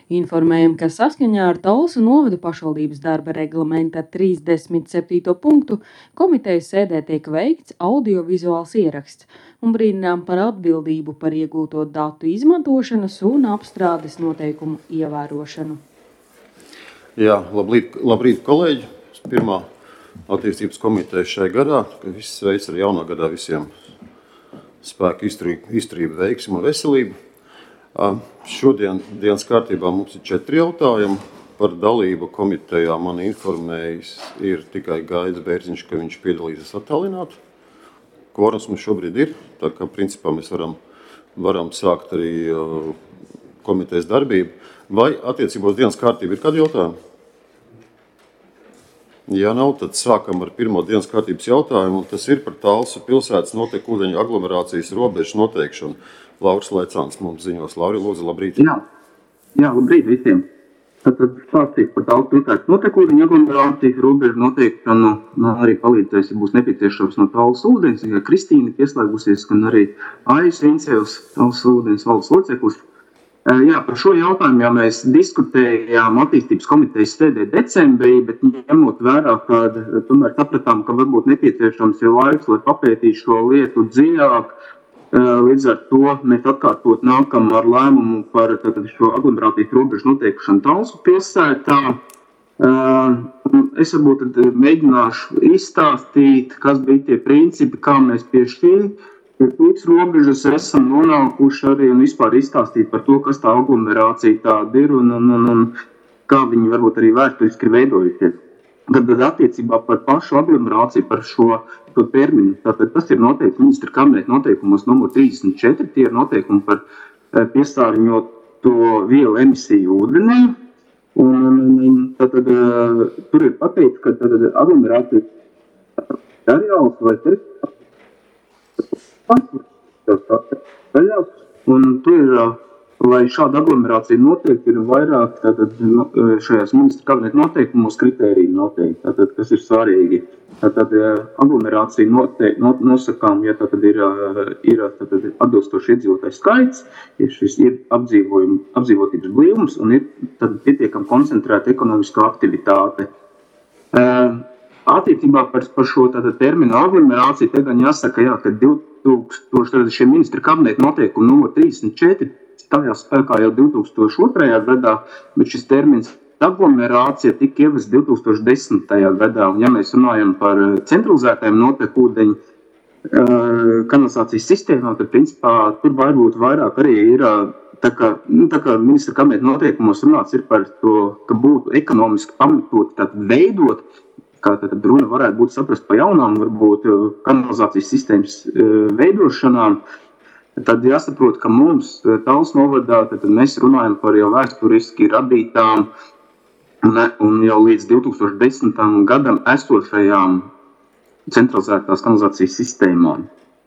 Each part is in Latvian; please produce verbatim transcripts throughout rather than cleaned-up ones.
Informējam, ka saskaņā ar Talsu novada pašvaldības darba reglamenta trīsdesmit septīto punktu komitejas sēdē tiek veikts audiovizuāls ieraksts un brīdinām par atbildību par iegūto datu izmantošanas un apstrādes noteikumu ievērošanu. Jā, labrīt, labrīt kolēģi. Pirmā attīstības komiteja šajā gadā, ka viss sveic ar jaunā gadā visiem spēku izturību, izturību veiksmu un veselību. Šodien dienas kārtībā mums ir četri jautājumi. Par dalību komitejā man informējis ir tikai Gaidis Bērziņš, ka viņš piedalīsies attālināti. Kvorums mums šobrīd ir, tā kā principā mēs varam, varam sākt arī uh, komitejas darbību. Vai attiecībā uz dienas kārtību ir kādi jautājumi? Ja nav, tad sākam ar pirmo dienas kārtības jautājumu, un tas ir par Talsu pilsētas notekūdeņu aglomerācijas robežu noteikšanu. Lauris Laicāns mums ziņos. Lauri, lūdzu, labrīt. Jā, jā labrīt visiem. Tad stāstīt par Talsu pilsētas notekūdeņu aglomerācijas robežu noteikšanu. Man arī palīdzēs, ja būs nepieciešams no Talsu ūdens, ja Kristīna pieslēgusies, gan arī Aijas Vincevs, Talsu ūdens valdes loceklis. Jā, par šo jautājumu jau mēs diskutējām attīstības komitejas sēdē decembrī, bet ņemot vērā, kad tomēr sapratām, ka varbūt nepieciešams ir laiks, lai papētītu šo lietu dziļāk. Līdz ar to mēs atkārtot nākam ar lēmumu par šo aglomerācijas robežu noteikšanu Talsu pilsētā. Es varbūt mēģināšu izstāstīt, kas bija tie principi, kā mēs pie šī Pēc robežas esam nonākuši arī un vispār izstāstīt par to, kas tā aglomerācija tāda ir un, un, un, un kā viņi varbūt arī vēsturiski ir veidojušies. Tad attiecībā par pašu aglomerāciju, par šo, šo terminu, tātad tas ir noteikts ministra kabineta noteikumos numur trīsdesmit četri, tie ir noteikumi par piesārņoto vielu emisiju ūdenī. Un tātad tur ir pateikts, ka tātad aglomerācijas areāls vai teritorijas un tur ir, lai šāda aglomerācija noteikti, ir vairāk tātad, šajās ministra kabineta noteikumos kritēriji noteikti, tātad, kas ir svarīgi. Tātad aglomerācija noteikti, not, nosakām, ja tātad ir, ir tātad atbilstoši iedzīvotājs skaits, ir šis ir apdzīvotības blīvums un ir tātad pietiekam koncentrēta ekonomiskā aktivitāte. Attiecībā par, par šo tātad, terminu aglomerāciju te gan jāsaka, jā, ka divtūkstošais šie ministra kabineta noteikumi numur trīsdesmit četri stājās spēkā jau divi tūkstoši otrajā gadā, bet šis termins aglomerācija tika ievests divi tūkstoši desmitajā gadā. Un ja mēs runājam par centralizētajiem notekūdeņu kanalizācijas sistēmām, tad principā tur varbūt vairāk arī ir tā kā, nu, tā kā ministra kabineta noteikumos runāts ir par to, ka būtu ekonomiski pamatot tātad veidot, kā tad runa varētu būt saprast pa jaunām, varbūt kanalizācijas sistēmas veidošanām, tad jāsaprot, ka mums Talsu novadā, tad mēs runājam par jau vēsturiski radītām un jau līdz divi tūkstoši desmitajam gadam esošajām centralizētās kanalizācijas sistēmām.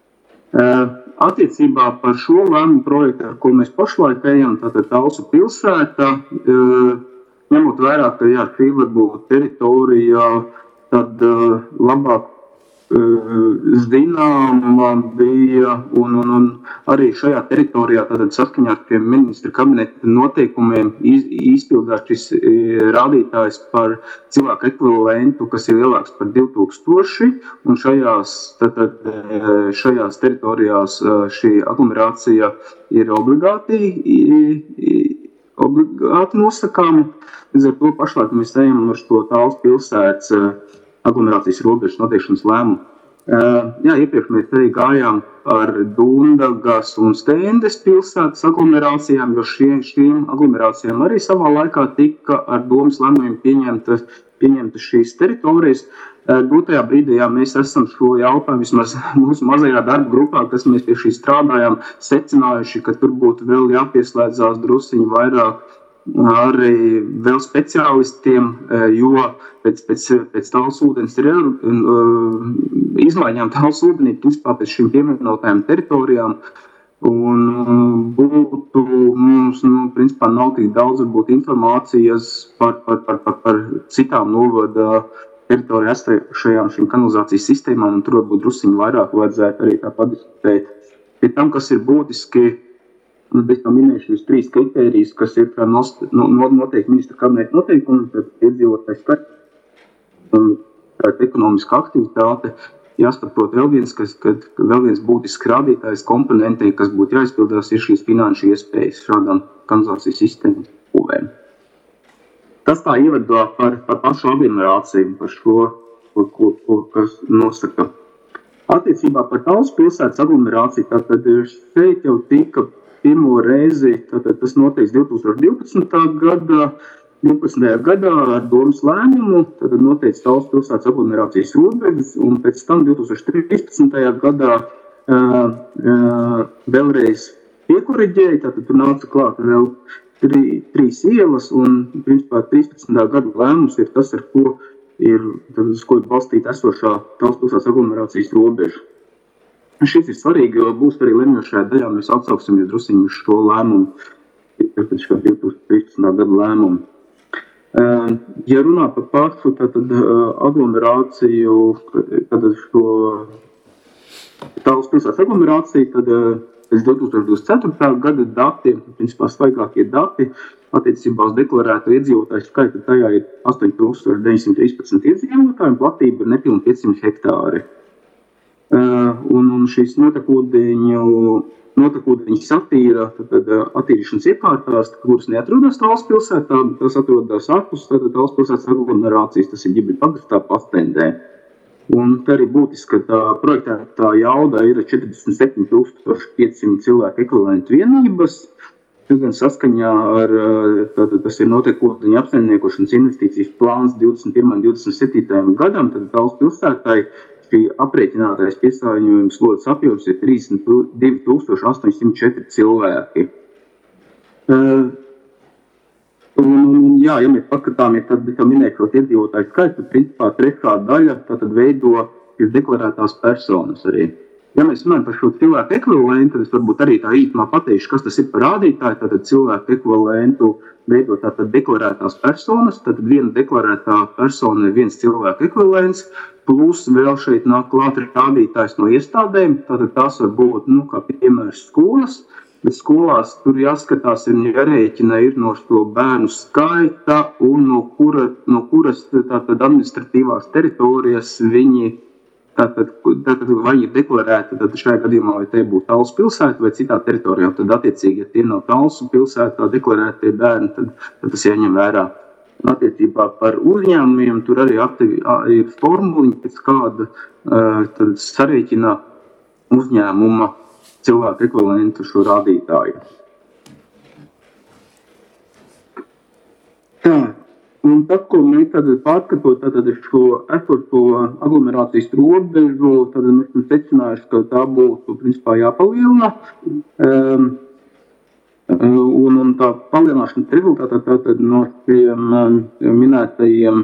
Attiecībā par šo lēmumu projektu, ar ko mēs pašlaik ejam, tātad Talsu pilsēta, ņemot vērā, ka jā, šī varbūt teritorija, tad uh, labāk uh, zināma bija un, un, un arī šajā teritorijā tātad saskaņā ar tiem ministra kabineta noteikumiem iz, izpildās šis uh, rādītājs par cilvēku ekvivalentu, kas ir lielāks par divi tūkstoši, un šajās, tātad, uh, šajās teritorijās uh, šī aglomerācija ir obligāti i, obligāti nosakām. Līdz ar to pašlaik mēs ejam ar šo Talsu pilsētas aglomerācijas robežas noteikšanas lēmumu. Jā, iepriekš mēs arī gājām ar Dundagas un Stendes pilsētas aglomerācijām, jo šie, šīm aglomerācijām arī savā laikā tika ar domas lēmumiem pieņemtas, pieņemtas šīs teritorijas. Grūtajā brīdī, jā, mēs esam šo jautājumu, vismaz mūsu mazajā darba grupā, kas mēs pie šī strādājām, secinājuši, ka tur būtu vēl jāpieslēdzās drusiņi vairāk arī vēl speciālistiem, jo pēc, pēc, pēc Talsu ūdens ir izmaiņām Talsu ūdenī, vispār pēc šīm pievienotajām teritorijām, un būtu mums, nu, principā nav tik daudz, varbūt, informācijas par, par, par, par, par citām novada teritoriju esošajām šīm kanalizācijas sistēmām, un tur varbūt drusiņi vairāk vajadzētu arī tā padiskutēt. Pie tam, kas ir būtiski, Un es jau minēju šīs trīs kritērijas, kas ir kā nost, no, noteikti ministra kabineta noteikumi, tad iedzīvotājs skaits un tāda ekonomiska aktivitāte. Jāsaprot vēl viens, kas, kad vēl viens būtisks rādītājs komponentei, kas būtu jāizpildās, ir šīs finanšu iespējas šādām kanalizācijas sistēmu būvēm. Tas tā ievadā par, par pašu aglomerāciju, par šo, ko, ko, ko, kas nosaka. Attiecībā par Talsu pilsētas aglomerāciju, tātad šeit jau tika pirmo reizi, tātad tas noteikts divtūkstoš divpadsmitā gadā, divpadsmitajā gadā ar domas lēmumu, tātad noteikts Talsu pilsētas aglomerācijas robežas, un pēc tam divtūkstoš trīspadsmitajā gadā uh, uh, vēlreiz piekoriģēja, tātad tur nāca klāt vēl tri, trīs ielas, un principā trīspadsmitā gada lēmums ir tas, ar ko ir, tad, uz ko ir balstīta esošā Talsu pilsētas aglomerācijas robeža. Šis ir svarīgi, jo būs arī lemjošajā daļā, mēs atsauksim ja drusiņu uz šo lēmumu, tātad šo divtūkstoš trīspadsmitā gada lēmumu. Ja runā par pašu tātad aglomerāciju, tātad šo Talsu pilsētas aglomerāciju, tad pēc divtūkstoš divdesmit ceturtā gada datiem, principā svaigākie dati, attiecībā uz deklarētu iedzīvotāju skaitu, tajā ir astoņi tūkstoši deviņsimt trīspadsmit iedzīvotāji un platība ir nepilni piecsimt hektāri. Uh, un, un šīs notekūdeņu, notekūdeņu satīra, tad attīrīšanas iekārtās, kuras neatrodas Talsu pilsētā, tas atrodas ārpus Talsu pilsētas aglomerācijas, tas ir Ģibeļu pagastā Pastendē. Un tā arī būtiski, ka tā projektētā jauda ir četrdesmit septiņi tūkstoši piecsimt cilvēku ekvivalentu vienības, gan saskaņā ar, tātad tas ir notekūdeņu apsaimniekošanas investīcijas plāns divdesmit pirmajam un divdesmit septītajam gadam, tad Talsu pilsētai šī aprēķinātais piesārņojums slodzes apjoms ir trīsdesmit divi tūkstoši astoņsimt četri cilvēki. Uh, un, jā, ja mēs paskatāmies, tad jau minēt šo iedzīvotāju skaitu, tad principā trešā daļa tātad veido ir deklarētās personas arī. Ja mēs runājam par šo cilvēku ekvivalentu, tad es varbūt arī tā īsumā pateikšu, kas tas ir par rādītāju, tātad cilvēku ekvivalentu veido tātad deklarētās personas, tātad viena deklarētā persona ir viens cilvēku ekvivalents, plus vēl šeit nāk klāt rādītājs no iestādēm, tātad tās var būt, nu, kā piemērs skolas, bet skolās tur jāskatās un jārēķina ir no šo bērnu skaita un no, kura, no kuras tātad administratīvās teritorijas viņi, tātad, tātad vai ir deklarēta, tad šajā gadījumā vai te būtu Talsu pilsēta vai citā teritorijā, tad attiecīgi, ja tie nav Talsu pilsētā deklarētie bērni, tad, tad tas jāņem vērā. Attiecībā par uzņēmumiem tur arī aktivi, ir formuliņi, pēc kāda tad sarēķina uzņēmuma cilvēku ekvivalentu šo rādītāju. Tā, un tad, ko mēs tad pārskatot tad šo esošo aglomerācijas robežu, tad mēs esam secinājuši, ka tā būtu principā jāpalielina. Um, Un, un tā palielināšanas rezultātā tātad no šiem minētajiem,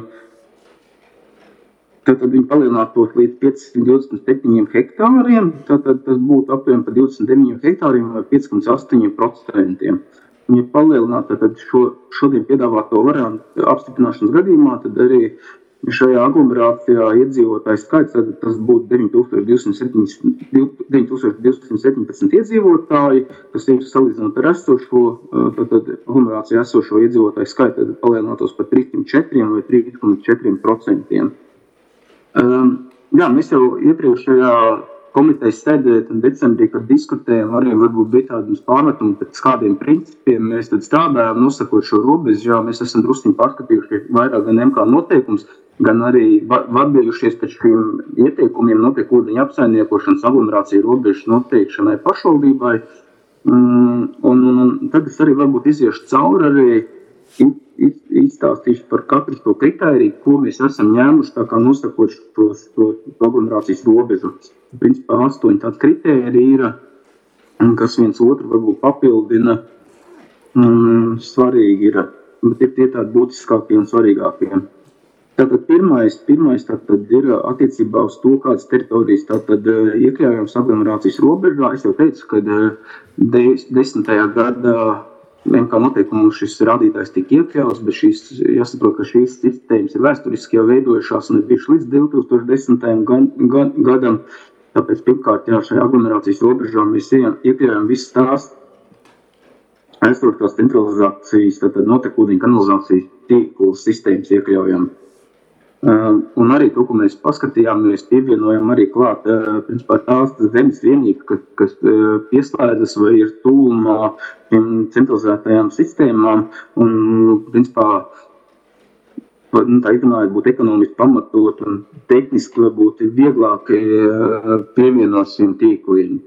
tātad viņi palielinātos līdz piecsimt divdesmit septiņiem hektāriem, tātad tas būtu aptuveni par divdesmit deviņiem hektāriem vai pieci komats astoņi procenti. Un, ja palielināt tātad šo, šodien piedāvāto variantu apstiprināšanas gadījumā, tad arī šajā aglomerācijā iedzīvotāju skaits, tad tas būtu deviņi tūkstoši divsimt septiņpadsmit iedzīvotāji, kas ir salīdzinot ar esošo, tātad aglomerācijā esošo iedzīvotāju skaitu, tad palielinātos par trīs komats četri vai trīs komats četri procenti. Um, jā, mēs jau iepriekšējā komitejas sēdē decembrī, kad diskutējām, arī varbūt bija tādas pārmetumi, pēc kādiem principiem mēs tad strādājām, nosakot šo robežu, jā, mēs esam drusciņi pārskatījuši vairāk gan M K noteikums, gan arī vadījušies pēc šiem ieteikumiem notekūdeņu apsaimniekošanas aglomerāciju robežas noteikšanai pašvaldībai. Un, un, un tad es arī varbūt iziešu cauri arī izstāstīšu par katru to kritēriju, ko mēs esam ņēmuši, tā kā nosakot šo, šo aglomerācijas robežu. Principā astoņi tādi kritēriji ir, kas viens otru varbūt papildina, um, svarīgi ir, bet ir tie tādi būtiskākie un svarīgākie. Tātad pirmais, pirmais tātad ir attiecībā uz to, kādas teritorijas tātad iekļaujams aglomerācijas robežā. Es jau teicu, ka desmitajā gadā M K noteikumu šis rādītājs tika iekļauts, bet šīs, jāsaprot, ka šīs sistēmas ir vēsturiski jau veidojušās un ir bijuši līdz divi tūkstoši desmitajam gadam. Tāpēc pirmkārt, jā, šajā aglomerācijas robežā mēs iekļaujam visas tās esošās centralizācijas, tātad notekūdeņu kanalizācijas tīklu sistēmas iekļaujam. Uh, un arī to, ko mēs paskatījām, mēs pievienojam arī klāt, uh, principā tās zemes vienības, kas, kas uh, pieslēdzas vai ir tūmā šīm centralizētajām sistēmām, un, principā, nu, tā ikdienāja būtu ekonomiski pamatot un tehniski varbūt vieglāk uh, pievienot šiem tīkliem.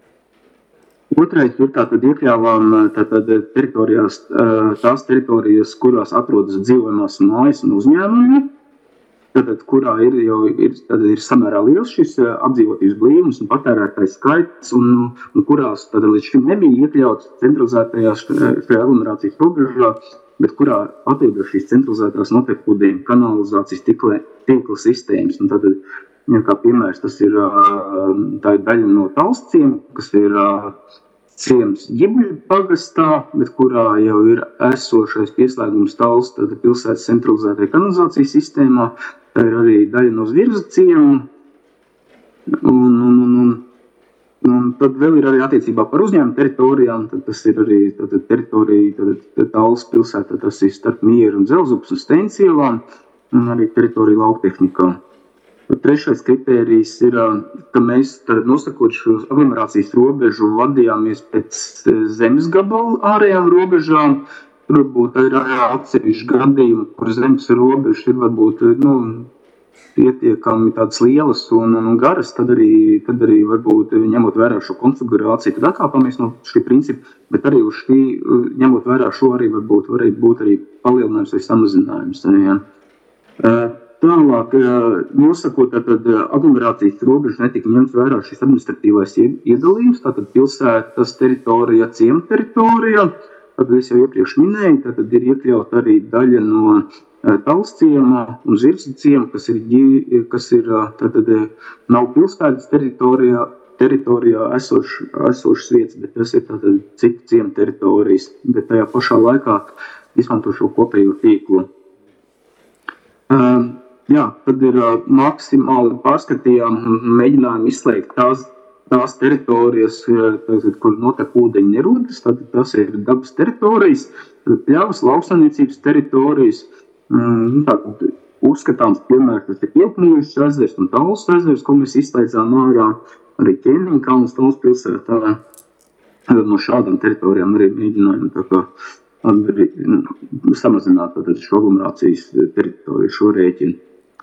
Otrais ir tātad iekļāvām tātad teritorijās, uh, tās teritorijas, kurās atrodas dzīvojamās mājas un uzņēmumi, Tātad, kurā ir jau ir, ir samērā liels šis apdzīvotības blīvums un patērētājs skaits, un, un kurās tātad, līdz šim nebija iekļauts centralizētajā šajā aglomerācijas robežā, bet kurā atrodas šīs centralizētās notekūdeņu kanalizācijas tīkla, tīkla sistēmas. Un tātad, ja kā piemērs, tas ir, tā ir daļa no Talsciem, kas ir ciems Ģibuļu pagastā, bet kurā jau ir esošais pieslēgums Talsu pilsētas centralizētajā kanalizācijas sistēmā. Tā ir arī daļa no Zvirza ciema. Un, un, un, un, un tad vēl ir arī attiecībā par uzņēmumu teritorijām. Tad tas ir arī tātad, teritorija, tātad Talsu pilsētā, tas ir starp Mieru un Dzelzupas un Steincielām, un arī teritorija lauktehnikā. Trešais kritērijs ir, ka mēs nosakot šo aglomerācijas robežu vadījāmies pēc zemes gabalu ārējām robežām. Tur varbūt ir atsevišķi gadījumi, kur zemes robežas ir varbūt nu, pietiekami tādas lielas un, un garas, tad arī, tad arī varbūt ņemot vērā šo konfigurāciju, tad atkāpāmies no šī principa, bet arī uz šī, ņemot vērā šo arī varbūt varētu būt arī palielinājums vai samazinājums. Ja. Tālāk, nosakot, tātad aglomerācijas robežu netika ņemts vērā šis administratīvais iedalījums, tātad pilsētas teritorija, ciema teritorija. Tad es jau iepriekš minēju, tad ir iekļaut arī daļa no Talsciema un Zvirza ciema, kas ir, kas ir tātad, nav pilsētas teritorijā, teritorijā esošas esoš vietas, bet tas ir tātad citu ciema teritorijas, bet tajā pašā laikā izmanto šo kopējo tīklu. Uh, jā, tad ir uh, maksimāli pārskatījām un mēģinājām izslēgt tās tās teritorijas, tātad, kur notek ūdeņi nerodas, tad tas ir dabas teritorijas, pļavas, lauksaimniecības teritorijas. Tātad, uzskatāms piemērs, tas ir Iepnīgas ezers un Talsu ezers, ko mēs izslēdzām ārā, arī Ķēniņkalns Talsu pilsētā. No šādām teritorijām arī mēģinājām tā kā arī, samazināt tātad, šo aglomerācijas teritoriju, šo rēķinu.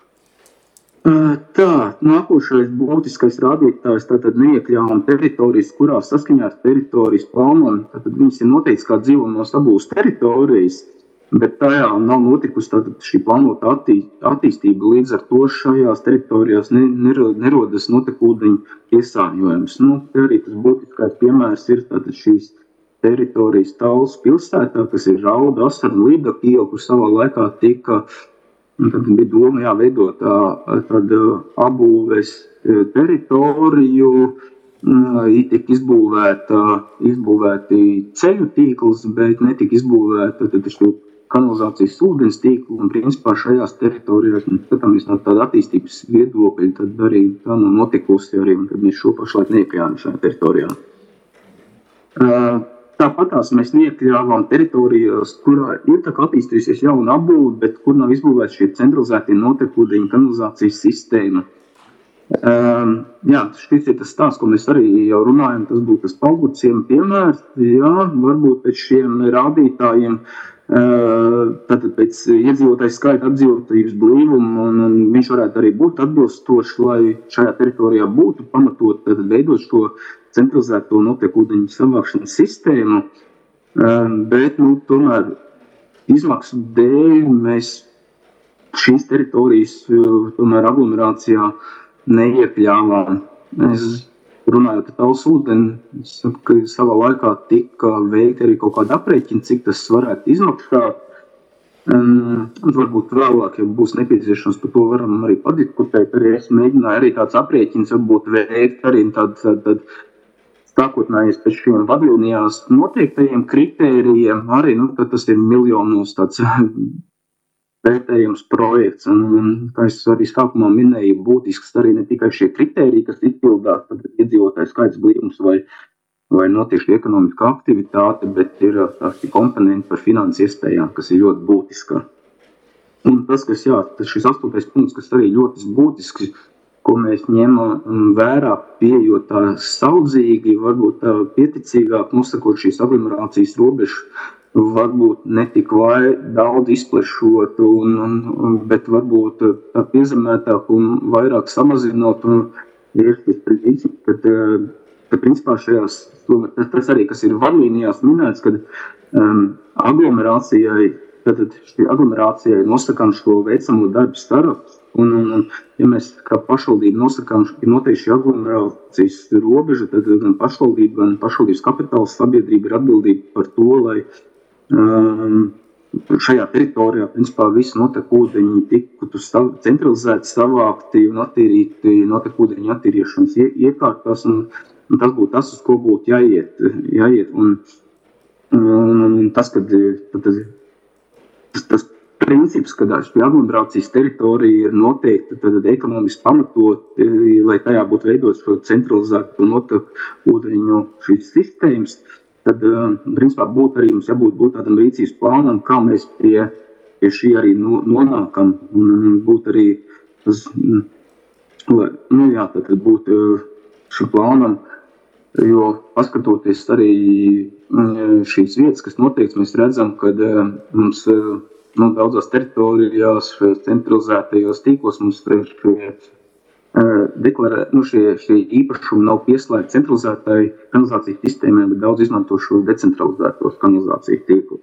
Tā, nākošais būtiskais rādītājs, tātad neiekļāvām teritorijas, kurās saskaņā ar teritorijas plāniem, tātad viņas ir noteikts kā dzīvojamās apbūves teritorijas, bet tajā nav notikusi tātad šī plānota attī, attīstība, līdz ar to šajās teritorijās ne, nerodas notekūdeņu piesārņojums. Nu, arī tas būtiskais piemērs ir tātad šīs teritorijas Talsu pilsētā, kas ir Rauda, Asara un Līdaka iela, kur savā laikā tika Un tad bija doma jāveidot tādu apbūves teritoriju, tika izbūvēta, izbūvēti ceļu tīkls, bet netika izbūvēta šo kanalizācijas ūdens tīklu, un principā šajās teritorijās, un skatāmies no tāda attīstības viedokļa, tad arī tā nav notikusi arī, un tad mēs šo pašlaik neiekļājām šajā teritorijā. Tāpatās mēs neiekļāvām teritorijās, kurā ir tā kā attīstījusies jauna apbūve, bet kur nav izbūvēta šie centralizētie notekūdeņu kanalizācijas sistēma. Um, jā, šis ir tas stāsts, ko mēs arī jau runājam, tas būtu tas Palgurciema piemērs. Jā, varbūt pēc šiem rādītājiem, uh, tātad pēc iedzīvotāju skaita apdzīvotības blīvuma, un, un viņš varētu arī būt atbilstošs, lai šajā teritorijā būtu pamatot, tad veidot šo centralizēto notekūdeņu savākšanas sistēmu, bet, nu, tomēr izmaksu dēļ mēs šīs teritorijas tomēr aglomerācijā neiekļāvām. Es runājot ar Talsu ūdeni, ka savā laikā tika veikti arī kaut kāda aprēķina, cik tas varētu izmaksāt. Um, varbūt vēlāk, ja būs nepieciešams, par to varam arī padiskutēt. Arī es mēģināju arī tāds aprēķins varbūt veikt arī tād, tād, tād sākotnējies pēc šiem vadlīnijās noteiktajiem kritērijiem, arī, nu, tad tas ir miljonos tāds vērtējums projekts, un, un kā es arī sākumā minēju, būtisks arī ne tikai šie kritēriji, kas izpildās, tad iedzīvotāju skaits blīvums vai vai notiek ekonomiskā aktivitāte, bet ir tādi komponenti par finansu iespējām, kas ir ļoti būtiski. Un tas, kas jā, šis astotais punkts, kas arī ļoti būtisks, ko mēs ņemam vērā, pieejot tā saudzīgi, varbūt tā pieticīgāk nosakot šīs aglomerācijas robežas, varbūt netik vai daudz izplešot, un, un, bet varbūt tā piezemētāk un vairāk samazinot. Un ir šis princips, kad, kad principā šajās, tas, tas arī, kas ir vadlīnijās minēts, kad um, aglomerācijai, tad šī aglomerācijai nosakām šo veicamo darbu sarakstu, un, un, un ja mēs kā pašvaldība nosakām, ir noteikti šī aglomerācijas robeža, tad gan pašvaldība, gan pašvaldības kapitāla sabiedrība ir atbildība par to, lai um, šajā teritorijā, principā, visi notekūdeņi tiktu centralizēti, savākti un attīrīti notekūdeņu attīrīšanas iekārtās, un, un tas būtu tas, uz ko būtu jāiet. jāiet. Un, un, un tas, kad tad, tas, tas princips, kad šī aglomerācijas teritorija ir noteikti tad ekonomiski pamatot, lai tajā būtu veidot šo centralizētu notekūdeņu šīs sistēmas, tad, principā, būtu arī mums jābūt būt tādam rīcības plānam, kā mēs pie, pie šī arī nonākam, un būt arī, tas, nu jā, tad būt šim plānam, jo paskatoties arī šīs vietas, kas noteikts, mēs redzam, ka mums, nu, daudzās teritorijās, centralizētajos tīklos mums šie deklarē, nu, šie, šie īpašumi nav pieslēgti centralizētai kanalizācijas sistēmai, bet daudz izmanto šo decentralizētos kanalizācijas tīklu.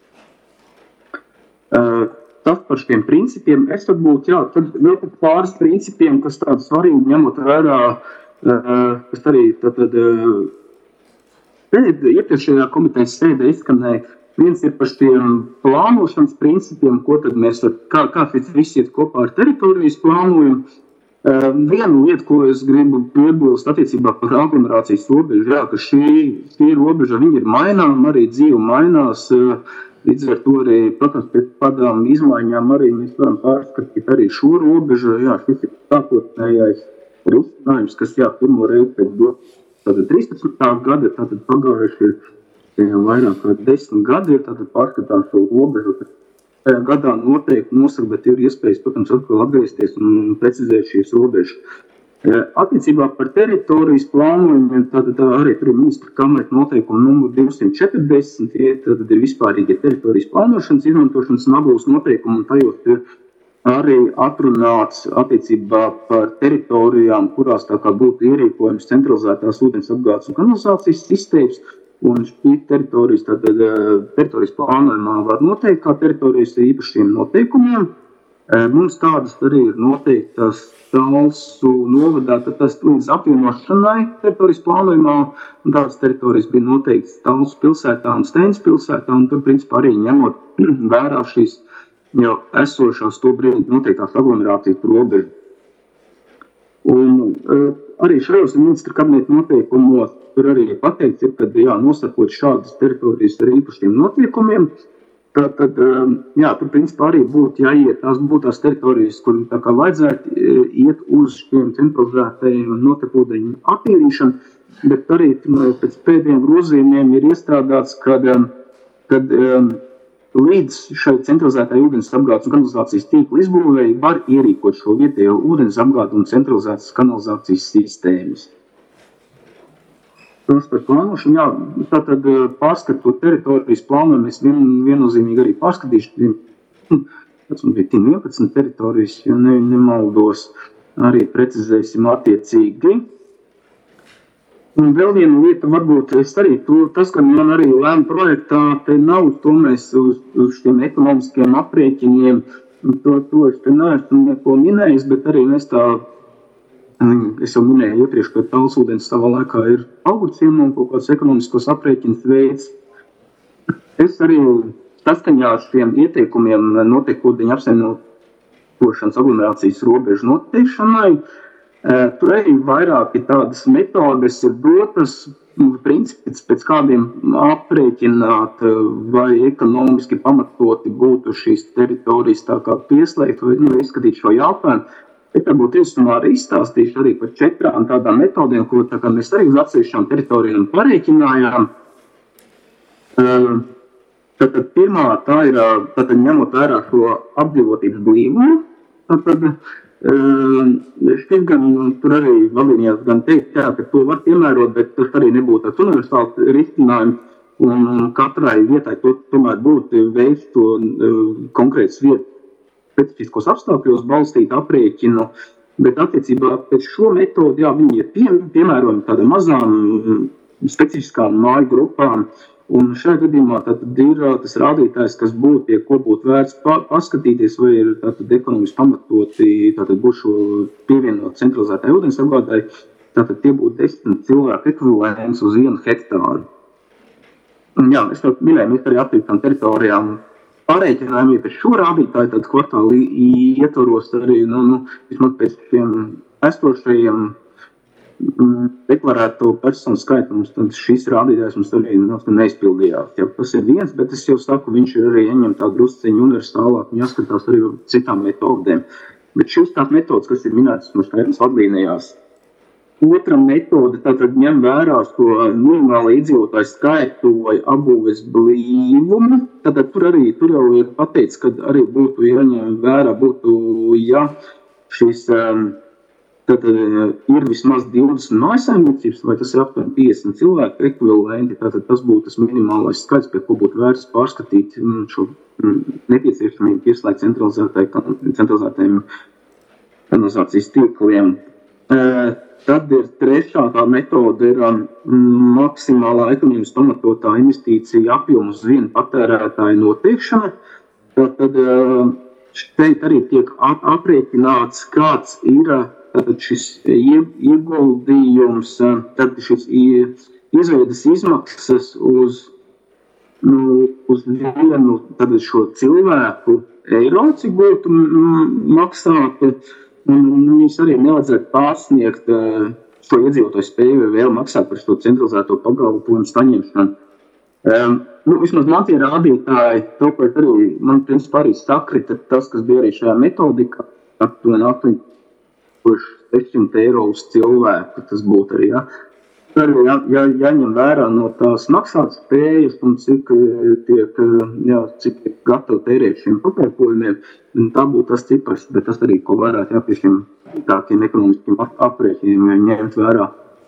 Uh, tas par šiem principiem, es varbūt, jā, tad vēl par pāris principiem, kas tādi svarīgi ņemot vērā, uh, kas arī tātad, uh, iepriekšējā komitejas sēdē izskanēja, viens ir par šiem plānošanas principiem, ko tad mēs, var, kā, kā viss iet kopā ar teritorijas plānojumu. Uh, viena lieta, ko es gribu piebilst attiecībā par aglomerācijas robežu, jā, ka šī, šī robeža, viņa ir mainām, arī dzīve mainās, uh, līdz ar to arī, protams, pēc kādām izmaiņām arī mēs varam pārskatīt arī šo robežu, jā, šis ir sākotnējais risinājums, kas, jā, pirmo reizi pēc tātad trīspadsmitā gada, tātad pagājuši ir vairāk kā desmit gadi, ir tātad pārskatām šo robežu, tajā gadā noteikti nosaka, bet ir iespējas, protams, atkal atgriezties un precizēt šīs robežas. Attiecībā par teritorijas plānojumu, tātad arī tur ir ministra kabineta noteikuma numur divsimt četrdesmit, tātad ir vispārīgie teritorijas plānošanas, izmantošanas un apgūves noteikumi, un tajos ir arī atrunāts attiecībā par teritorijām, kurās tā kā būtu ierīkojums centralizētās ūdens apgādes un kanalizācijas sistēmas. Un šī teritorijas, tātad, teritorijas plānojumā var noteikt, kā teritorijas ir īpašiem noteikumiem. Mums tādas arī ir noteiktas Talsu novadā, tad tas līdz apvienošanai teritorijas plānojumā, un tādas teritorijas bija noteiktas Talsu pilsētā un Steinas pilsētā, un tur, principā, arī ņemot vērā šīs jau esošās to brīdi noteiktās aglomerācijas robežas. Un arī šajos ministra kabineta noteikumos tur arī pateikts, ir, kad jā, nosakot šādas teritorijas ar īpašiem noteikumiem, tad, tad jā, tur principā arī būtu jāiet, tās būtu tās teritorijas, kur tā kā vajadzētu iet uz šiem centralizētajiem notekūdeņu attīrīšanu, bet arī pēc pēdējiem grozījumiem ir iestrādāts, kad, kad līdz šai centralizētai ūdens apgādes un kanalizācijas tīkla izbūvēji var ierīkot šo vietējo ūdens apgādes un centralizētas kanalizācijas sistēmas. Tas par plānošanu, jā, tātad pārskatot teritorijas plānojumu, mēs vien, viennozīmīgi arī pārskatīšu, tas bija vienpadsmit teritorijas, ja ne, nemaldos, arī precizēsim attiecīgi. Un vēl viena lieta, varbūt es arī, to, tas, ka man arī lēma projektā, te nav to mēs uz, uz šiem ekonomiskiem aprēķiniem, to, to es te neesmu neko minējis, bet arī mēs tā, es jau minēju iepriekš, ka Talsūdens savā laikā ir augurciem un kaut kāds ekonomiskos aprēķins veids. Es arī saskaņā ar šiem ieteikumiem notekūdeņu apsaimniekošanas aglomerācijas robežu noteikšanai, tur arī vairāki tādas metodes ir dotas, principi pēc kādiem aprēķināt, vai ekonomiski pamatoti būtu šīs teritorijas tā kā pieslēgt vai nu, izskatīt šo jautājumu. Es varbūt īsumā arī izstāstīšu arī par četrām tādām metodēm, ko tā kā mēs arī uz atsevišķām teritorijām parēķinājām. Tātad pirmā tā ir, tātad ņemot vērā šo apdzīvotības blīvumu, tātad šķiet gan tur arī vadījās gan teikt, jā, ka to var piemērot, bet tas arī nebūtu tāds universāls risinājums, un katrai vietai to tomēr būtu veids to konkrētas vietas specifiskos apstākļos balstīt aprēķinu, bet attiecībā pēc šo metodu, jā, viņi ir pie, piemērojami tādām mazām specifiskām māju grupām, un šajā gadījumā tātad ir tas rādītājs, kas būtu, pie ko būtu vērts paskatīties, vai ir tātad ekonomiski pamatoti, tātad būs šo pievienot centralizētai ūdens apgādai, tātad tie būtu desmit cilvēku ekvivalents uz vienu hektāru. Un jā, es jau minēju, mēs arī attīstām teritorijām pārēķinājumi pēc šo rādītāju, tad kvartāli ietvaros arī, nu, nu, vismaz pēc šiem esošajiem deklarēto personu skaitu, mums tad šīs rādītājs mums arī neizpildījās. Jā, tas ir viens, bet es jau saku, viņš ir arī ieņem tā drusciņu universālāk un jāskatās arī citām metodēm. Bet šīs tās metodas, kas ir minētas mums šajās vadlīnijās, otra metode tātad ņem vērā šo minimālo iedzīvotāju skaitu vai apbūves blīvumu. Tātad tur arī, tur jau ir pateicis, ka arī būtu jāņem vērā, būtu, ja šis tātad ir vismaz divdesmit mājsaimniecības, vai tas ir aptuveni piecdesmit cilvēku ekvivalenti, tātad tas būtu tas minimālais skaits, pie ko būtu vērts pārskatīt šo nepieciešamību pieslēgt centralizētajiem kanalizācijas tīkliem. Tad ir trešā tā metode ir maksimālā ekonomiski pamatotā investīcija apjoma uz vienu patērētāju noteikšana. Tad šeit arī tiek aprēķināts, kāds ir tātad šis ieguldījums, tad šis izveidas izmaksas uz, nu, uz vienu tātad šo cilvēku eiro, cik būtu maksātu. Un viņus arī nevajadzētu pārsniegt šo iedzīvotāju spēju vai vēl maksāt par šo centralizēto pakalpojumu saņemšanu. Um, nu, vismaz man tie rādītāji, tāpēc arī man principā arī sakrita tas, kas bija arī šajā metodikā, aptuveni astoņi tūkstoši sešsimt eiro uz cilvēku, tas būtu arī, jā. Arī jā, jā, jāņem vērā no tās maksāt spējas un cik tiek, jā, cik tiek gatavi tērēt šiem pakalpojumiem. Tā būtu tas cipars, bet tas arī, ko varētu jā, pie šiem tākiem ekonomiskiem aprēķiniem ņemt vērā.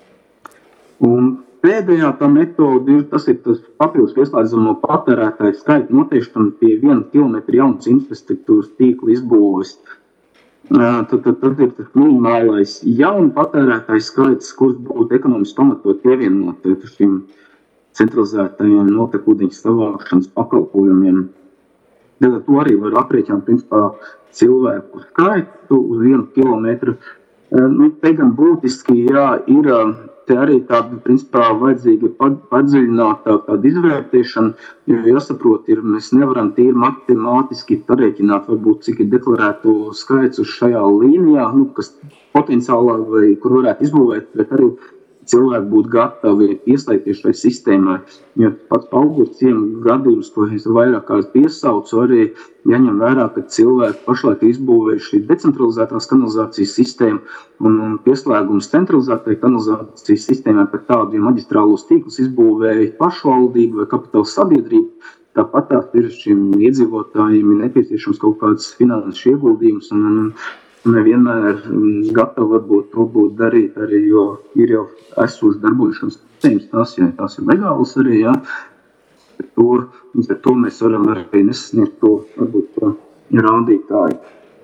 Un pēdējā tā metode ir, tas ir tas papildus pieslēdzamo patērētāju skaitu noteikšana pie viena kilometra jaunas infrastruktūras tīkla izbūves. Tad, tad, tad ir tas minimālais jaunu patērētāju skaits, kurš būtu ekonomiski pamatot pievienot šiem centralizētajiem notekūdeņu savākšanas pakalpojumiem. Tad to arī var aprēķināt, principā, cilvēku skaitu uz vienu kilometru. Nu, te gan būtiski, jā, ir te arī tāda, principā, vajadzīga padziļinātā tāda izvērtēšana, jo jāsaprot, ir, mēs nevaram tīri matemātiski parēķināt, varbūt, cik ir deklarēto skaits uz šajā līnijā, nu, kas potenciālā vai kur varētu izbūvēt, bet arī cilvēki būtu gatavi pieslēgties šai sistēmai. Jo pats paugurciem gadījums, ko es vairāk kārt piesaucu, arī jāņem vērā, ka cilvēki pašlaik izbūvējuši decentralizētās kanalizācijas sistēmu un pieslēgums centralizētai kanalizācijas sistēmai par tādu, ja maģistrālos tīklus izbūvēja pašvaldību vai kapitāla sabiedrību. Tāpat tās ir šiem iedzīvotājiem ir nepieciešams kaut kāds finanses ieguldījums un, un nevienmēr gatavi varbūt to būt darīt arī, jo ir jau esoši darbojušās sistēmas, tās, ja tās ir legālas arī, jā. To, to mēs varam arī nesasniegt to, varbūt, to rādītāju.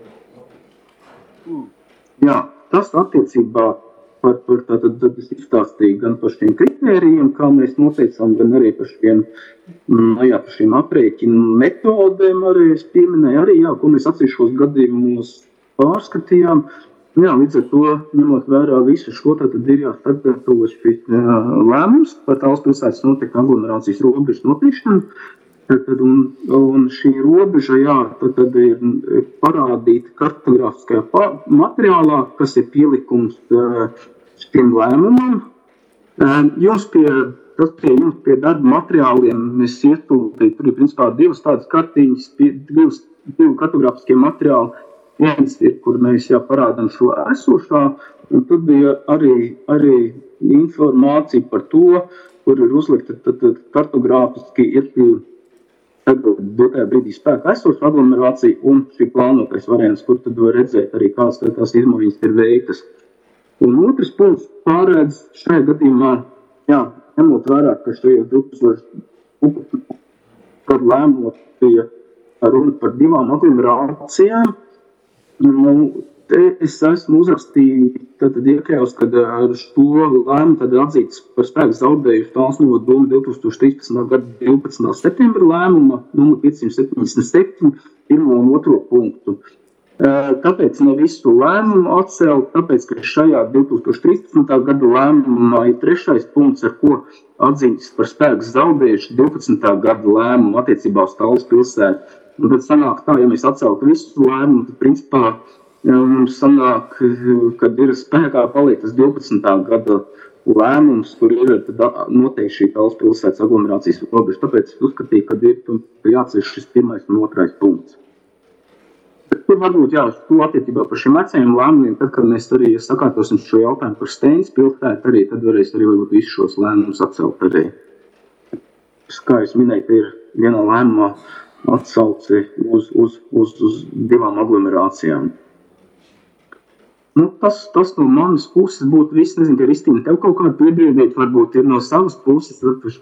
Jā, tas attiecībā par, par tātad, tad es izstāstīju gan par šiem kritērijiem, kā mēs noteicām, gan arī par šiem, jā, par šiem aprēķinu metodēm arī es pieminēju, arī, jā, ko mēs atsevišķos gadījumos pārskatījām. Jā, līdz ar to, ņemot vērā visu šo, tad ir jāsagatavo šis lēmums par Talsu pilsētas noteikti aglomerācijas robežas noteikšanu. Tad, un, un šī robeža, jā, tad, tad ir parādīta kartogrāfiskajā materiālā, kas ir pielikums šiem lēmumam. Jums pie, tas pie, jums pie darba materiāliem mēs iestūlīt, tur ir principā divas tādas kartiņas, divas, divi kartogrāfiskie materiāli. viens ir, kur mēs jau parādām šo esošā, un tur bija arī, arī informācija par to, kur ir uzlikta tad, tad kartogrāfiski ir dotajā brīdī spēkā esoša aglomerācija un šī plānotais variants, kur tad var redzēt arī, kādas tās izmaiņas ir veiktas. Un otrs punkts pārēdz šajā gadījumā, jā, ņemot vērā, ka šajā divtūkstošajā gadu lēmumos bija runa par divām aglomerācijām. Nu, te es esmu uzrakstījis, tad iekļaus, kad ar šo lēmumu tad atzīts par spēku zaudējuši Tāls novada doma divtūkstoš trīspadsmitā gada divpadsmitā septembra lēmuma numur piecsimt septiņdesmit septiņi, pirmo un otro punktu. Tāpēc ne visu lēmumu atcelt, tāpēc, ka šajā divtūkstoš trīspadsmitā gada lēmumā ir trešais punkts, ar ko atzīts par spēku zaudējuši divpadsmitā gada lēmumu attiecībā uz Tālas pilsētu. Un tad sanāk tā, ja mēs atceltu visu lēmumu, tad principā mums sanāk, kad ir spēkā paliek tas divpadsmitā gada lēmums, kur ir noteikti šī Tālas pilsētas aglomerācijas robeža. Tāpēc uzskatīju, ka ir jāatceļ šis pirmais un otrais punkts. Tur varbūt jā, to attiecībā par šiem vecajiem lēmumiem, tad, kad mēs arī sakārtosim šo jautājumu par Steinas pilsētu, arī tad varēs arī varbūt visus šos lēmumus atcelt arī. Kā es minēju, ir vienā lēmumā atsauci uz, uz, uz, uz divām aglomerācijām. Nu, tas, tas no manas puses būtu viss. Nezinu, ka Ristīna tev kaut kādu piebildiet, varbūt ir no savas puses.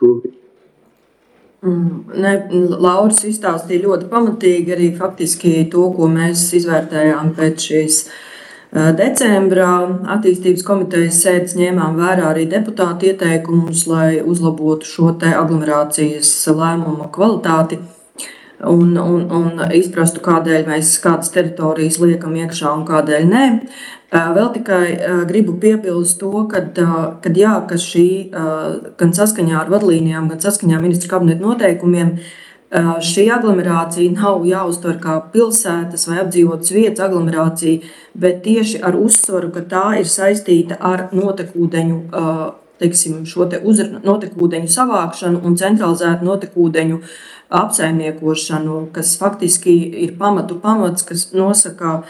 Mm, ne, Lauris izstāstīja ļoti pamatīgi arī faktiski to, ko mēs izvērtējām pēc šīs uh, decembra attīstības komitejas sēdes, ņēmām vērā arī deputātu ieteikumus, lai uzlabotu šo te aglomerācijas lēmuma kvalitāti un, un, un izprastu, kādēļ mēs kādas teritorijas liekam iekšā un kādēļ nē. Vēl tikai gribu piebilst to, kad, kad jā, ka šī gan saskaņā ar vadlīnijām, gan saskaņā ministru kabineta noteikumiem, šī aglomerācija nav jāuztver kā pilsētas vai apdzīvotas vietas aglomerācija, bet tieši ar uzsvaru, ka tā ir saistīta ar notekūdeņu, teiksim, šo te uz, notekūdeņu savākšanu un centralizētu notekūdeņu apsaimniekošanu, kas faktiski ir pamatu pamats, kas nosaka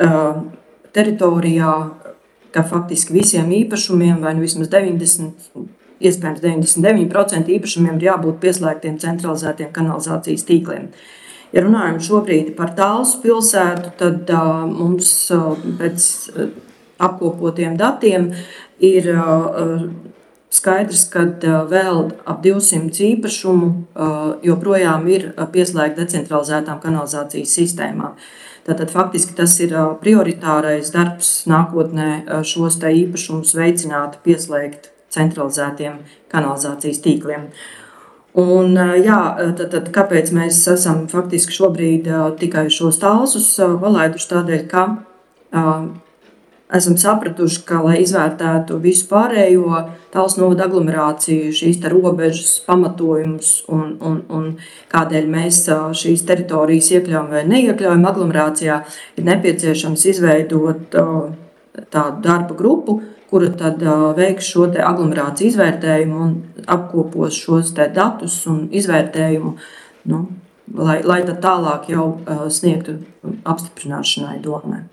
teritorijā, ka faktiski visiem īpašumiem, vai nu vismaz deviņdesmit, iespējams deviņdesmit deviņi procenti īpašumiem ir jābūt pieslēgtiem centralizētiem kanalizācijas tīkliem. Ja runājam šobrīd par Tālas pilsētu, tad uh, mums uh, pēc uh, apkopotiem datiem ir uh, skaidrs, ka uh, vēl ap divsimt īpašumu uh, joprojām ir uh, pieslēgti decentralizētām kanalizācijas sistēmām. Tātad faktiski tas ir prioritārais darbs nākotnē šos te īpašumus veicināt, pieslēgt centralizētiem kanalizācijas tīkliem. Un jā, tad, tad kāpēc mēs esam faktiski šobrīd tikai šos tālsus palaiduši tādēļ, ka uh, esam sapratuši, ka, lai izvērtētu visu pārējo Tālas novada aglomerāciju, šīs te robežas pamatojumus un, un, un kādēļ mēs šīs teritorijas iekļaujam vai neiekļaujam aglomerācijā, ir nepieciešams izveidot tādu darba grupu, kura tad veiks šo te aglomerāciju izvērtējumu un apkopos šos te datus un izvērtējumu, nu, lai, lai tad tālāk jau sniegtu apstiprināšanai domē.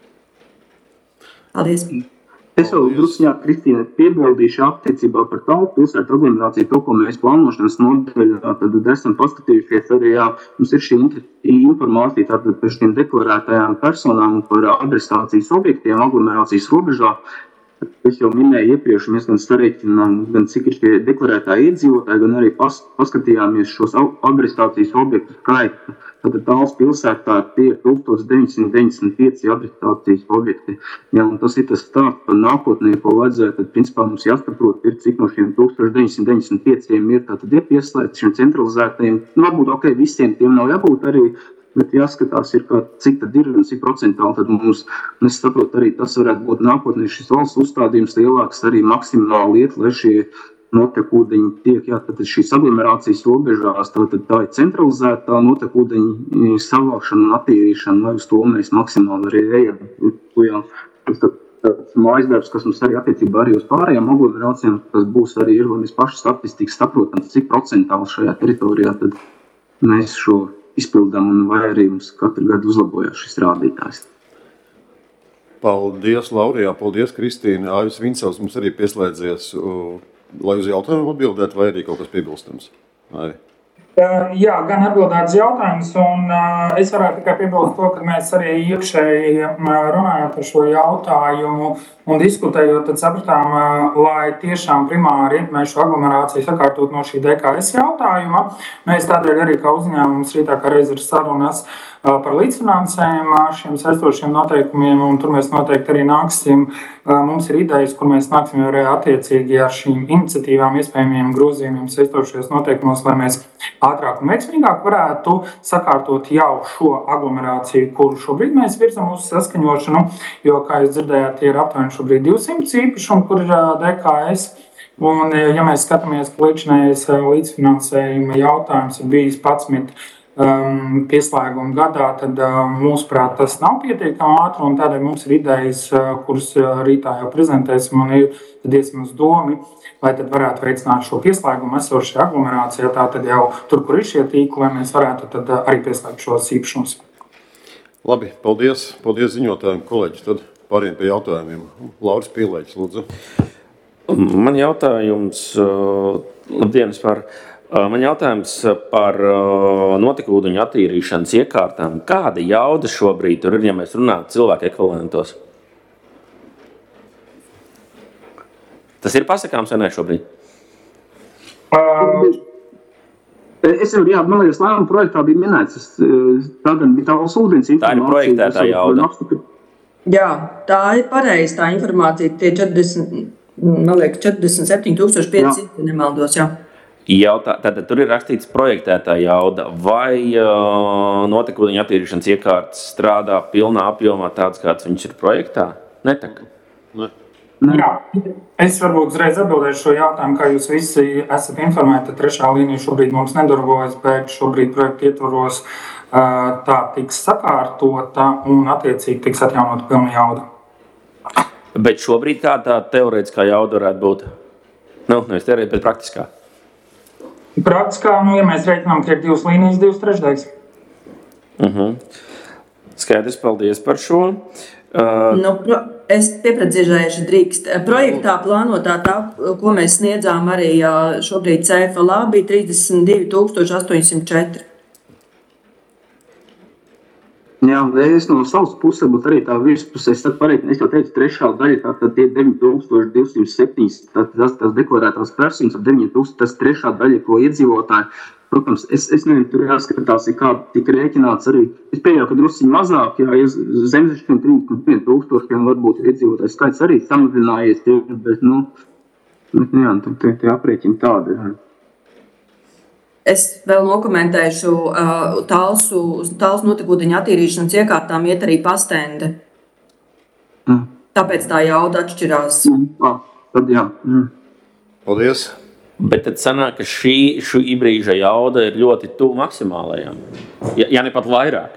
Paldies! Es vēl drusciņā, Kristīne, piebildīšu attiecībā par Tālu pilsētu aglomerāciju, to, ko mēs plānošanas nodaļā tad esam paskatījušies arī, jā, mums ir šī informācija tātad par šiem deklarētajām personām par adresācijas objektiem aglomerācijas robežā. Es jau minēju iepriekš, mēs gan sareiķinām, gan cik ir šie deklarētāji iedzīvotāji, gan arī pas, paskatījāmies šos adresācijas objektu skaitu. Tātad Tālas pilsētā tie ir tūkstoš deviņsimt deviņdesmit pieci adresācijas objekti. Ja, un tas ir tas stāsts par nākotnē, ko vajadzētu, tad principā mums jāsaprot, ir cik no šiem tūkstoš deviņsimt deviņdesmit pieciem ir tātad ir pieslēgti šiem centralizētajiem. Nu, varbūt, ok, visiem tiem nav jābūt arī, bet jāskatās, ir, kā, cik tad ir un cik procentāli tad mums, un es saprotu arī, tas varētu būt nākotnē šis valsts uzstādījums lielāks arī maksimāli lieta, lai šie notekūdeņi tiek, jā, tad šīs aglomerācijas robežās, tad tā ir centralizētā notekūdeņu savākšana un attīrīšana, lai uz to mēs maksimāli arī ejam. Jā, tas tāds mājas darbs, kas mums arī attiecībā arī uz pārējām aglomerācijām, tas būs arī ir, lai mēs paši statistiski saprotam, cik procentāli šajā teritorijā tad mēs šo izpildām un vai arī mums katru gadu uzlabojās šis rādītājs. Paldies, Laurijā, paldies, Kristīne. Aivis Vincovs mums arī pieslēdzies, lai uz jautājumu atbildētu, vai arī kaut kas piebilstams. Aivi. Jā, gan atbildēts jautājums, un uh, es varētu tikai piebilst to, ka mēs arī iekšēji runājot par šo jautājumu un diskutējot, tad sapratām, uh, lai tiešām primāri mēs šo aglomerāciju sakārtot no šī D K S jautājuma. Mēs tādēļ arī kā uzņēmums rītā kā reiz ir sarunas uh, par līdzfinansējumu šiem saistošiem noteikumiem, un tur mēs noteikti arī nāksim. Uh, mums ir idejas, kur mēs nāksim arī attiecīgi ar šīm iniciatīvām, iespējamiem grozījumiem saistošajos noteikumos, lai mēs ātrāk un veiksmīgāk varētu sakārtot jau šo aglomerāciju, kuru šobrīd mēs virzam uz saskaņošanu, jo, kā jūs dzirdējāt, ir aptuveni šobrīd divsimt īpašumu, kur ir D K S. Un, ja mēs skatāmies, ka līdzinājais līdzfinansējuma jautājums ir bijis padsmit um, pieslēgumu gadā, tad um, mūsuprāt tas nav pietiekami ātri, un tādēļ mums ir idejas, uh, kuras uh, rītā jau prezentēsim, un ir tad iesim uz domi, lai tad varētu veicināt šo pieslēgumu esošajā aglomerācijā, tā tad jau tur, kur ir šie tīkli, lai mēs varētu tad arī pieslēgt šos īpašumus. Labi, paldies, paldies ziņotājiem, kolēģi, tad pāriem pie jautājumiem. Lauris Pielēģis, lūdzu. Man jautājums, labdienas par, man jautājums par notekūdeņu attīrīšanas iekārtām. Kāda jauda šobrīd tur ir, ja mēs runājam cilvēku ekvivalentos? Tas ir pasakāms vai ne šobrīd? Uh, es jau, jā, man liekas, lēmuma projektā bija minēts, tā gan bija tāls ūdens informācija. Tā ir projektētā jauda. Jā, tā ir pareizi, tā informācija, tie četrdesmit, man liekas, četrdesmit septiņi tūkstoši piecsimt, nemaldos, jā. Jautā, tātad tur ir rakstīts projektētā jauda, vai uh, notekūdeņu attīrīšanas iekārtas strādā pilnā apjomā tāds, kāds viņš ir projektā? Netak? Ne. Jā, es varbūt uzreiz atbildēšu šo jautājumu, kā jūs visi esat informēti. Trešā līnija šobrīd mums nedarbojas, bet šobrīd projekta ietvaros tā tiks sakārtota un attiecīgi tiks atjaunota pilna jauda. Bet šobrīd kā tā teorētiskā jauda varētu būt? Nu, nevis teorētiski, bet praktiskā. Praktiskā, nu, ja mēs reiķinām, ka ir divas līnijas, divas trešdaļas. Uh-huh. Skaidrs, paldies par šo. Uh, nu, es pieprecizējuši drīkst. Projektā plānotā tā, ko mēs sniedzām arī šobrīd C F L A, bija trīsdesmit divi tūkstoši astoņsimt četri. Jā, es no savas puses, bet arī tā virspusē, es tad pareizi, es jau teicu, trešā daļa, tātad tie deviņi tūkstoši divsimt septiņi, tas, tas deklarētās personas ar deviņi tūkstoši, tas trešā daļa, ko iedzīvotāji. Protams, es, es nezinu, tur jāskatās, kā tika rēķināts arī. Es pieļauju, ka drusciņi mazāk, jā, ja zemzišķiem trīsdesmit viens tūkstošiem varbūt ir iedzīvotājs skaits arī samazinājies, bet, nu, bet, jā, tie, tie aprēķini tādi. Jā. Es vēl nokomentēšu, uh, tālsu, tālsu notekūdeņu attīrīšanas iekārtām iet arī pastende. Mm. Tāpēc tā jauda atšķirās. Mm. Ah, tad jā. Mm. Paldies. Bet tad sanāk, ka šī, šī brīža jauda ir ļoti tuvu maksimālajām, ja, ja ne pat vairāk.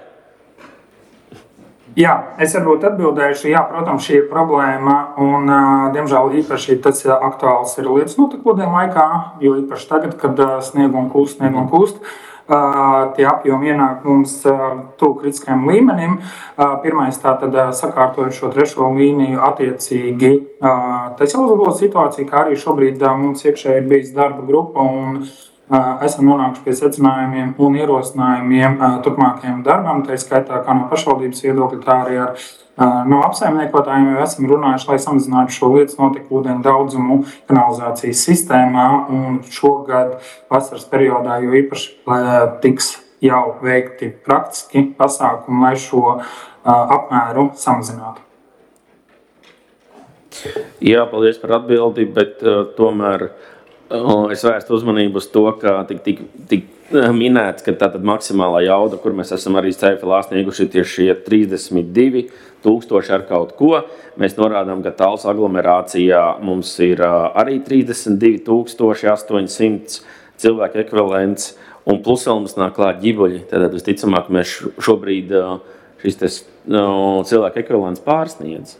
Jā, es varbūt atbildēšu, jā, protams, šī ir problēma, un, diemžēl, īpaši tas aktuāls ir lietas notekūdeņu laikā, jo īpaši tagad, kad snieguma kūst, snieguma kūst, tie apjomi ienāk mums tuvu kritiskajam līmenim. Pirmais tātad sakārtojot šo trešo līniju attiecīgi. Tas jau uzlabo situāciju, kā arī šobrīd mums iekšē ir bijis darba grupa un esam nonākuši pie secinājumiem un ierosinājumiem turpmākajam darbam. Tā skaitā kā no pašvaldības viedokļa, tā arī ar no apsaimniekotājiem jau esam runājuši, lai samazinātu šo lietas notekūdeņu daudzumu kanalizācijas sistēmā. Un šogad vasaras periodā jau īpaši tiks jau veikti praktiski pasākumi, lai šo apmēru samazinātu. Jā, paldies par atbildi, bet uh, tomēr uh, es vērstu uzmanību uz to, ka tik, tik, tik minēts, ka tātad maksimālā jauda, kur mēs esam arī C F L A snieguši tieši šie trīsdesmit divi tūkstoši ar kaut ko. Mēs norādām, ka Talsu aglomerācijā mums ir uh, arī trīsdesmit divi tūkstoši astoņsimt cilvēku ekvivalents, un plus vēl mums nāk klāt ģibuļi. Tātad visticamāk mēs šobrīd uh, šis tes, uh, cilvēku ekvivalents pārsniedz.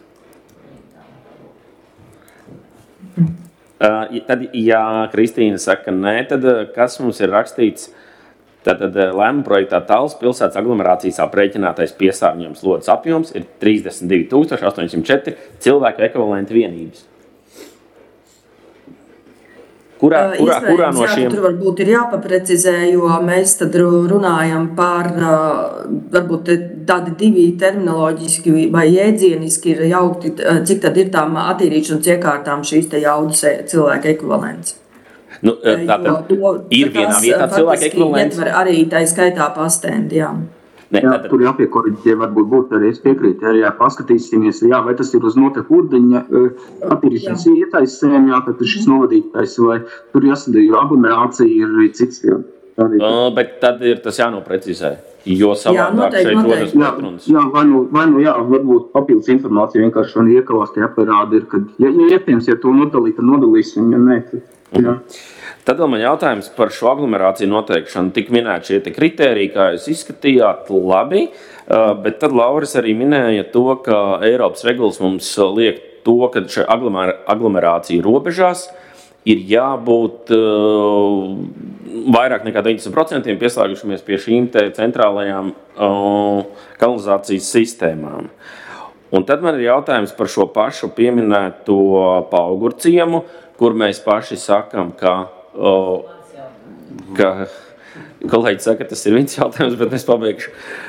Uh, tad, ja Kristīna saka nē, tad kas mums ir rakstīts Tātad lēmuma projektā Talsu pilsētas aglomerācijas aprēķinātais piesārņojums lodes apjoms ir trīsdesmit divi tūkstoši astoņsimt četri cilvēku ekvivalenta vienības. Kurā, kurā, kurā no šiem? Jā, tur varbūt ir jāpaprecizē, jo mēs tad runājam par varbūt tādi divi terminoloģiski vai jēdzieniski ir jaukti, cik tad ir tām attīrīšanas iekārtām šīs te jaudas cilvēka ekvivalents. Nu, tātad jo, ir vienā vietā cilvēka ekvivalents. Ietver arī tā skaitā pastendi, jā. Ne, jā, tad... tur jāpiekoriģē, varbūt būtu arī es piekrītu, arī jā, paskatīsimies, jā, vai tas ir uz noteku ūdeņa attīrīšanas ietaisēm, jā, tad šis novadītājs, vai tur jāsadara, jo aglomerācija ir arī cits, jā. No, bet tad ir tas jānoprecizē, jo savādāk šeit rodas pretrunas. Jā, vai nu, vai nu, jā, varbūt papildus informācija vienkārši man iekalās, tie aparādi ir, kad, ja, ja iespējams, ja to nodalīt, tad nodalīsim, ja ne, tad, jā. Mhm. Tad vēl man jautājums par šo aglomerāciju noteikšanu. Tik minēt šie te kritēriji, kā jūs izskatījāt, labi, bet tad Lauris arī minēja to, ka Eiropas regulas mums liek to, ka šai aglomerācija robežās ir jābūt uh, vairāk nekā deviņdesmit procenti pieslēgušamies pie šīm te centrālajām uh, kanalizācijas sistēmām. Un tad man ir jautājums par šo pašu pieminēto Paugurciemu, kur mēs paši sakam, ka O, ka kolēģi saka, tas ir viens jautājums, bet es pabeigšu.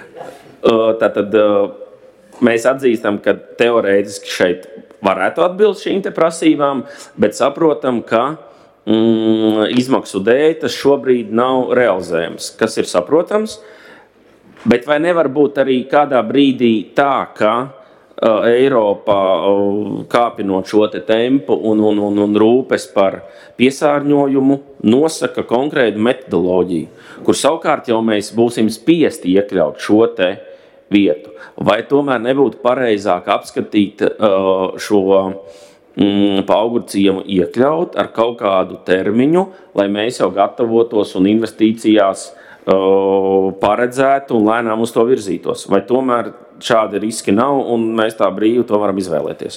Tātad mēs atzīstam, ka teorētiski šeit varētu atbilst šīm te prasībām, bet saprotam, ka mm, izmaksu dēļ tas šobrīd nav realizējams, kas ir saprotams, bet vai nevar būt arī kādā brīdī tā, ka Eiropā kāpinot šo te tempu un, un, un, un rūpes par piesārņojumu nosaka konkrētu metodoloģiju, kur savukārt jau mēs būsim spiesti iekļaut šo te vietu. Vai tomēr nebūtu pareizāk apskatīt šo mm, Paugurciemu iekļaut ar kaut kādu termiņu, lai mēs jau gatavotos un investīcijās paredzētu un lēnām uz to virzītos? Vai tomēr šādi riski nav un mēs tā brīvi to varam izvēlēties?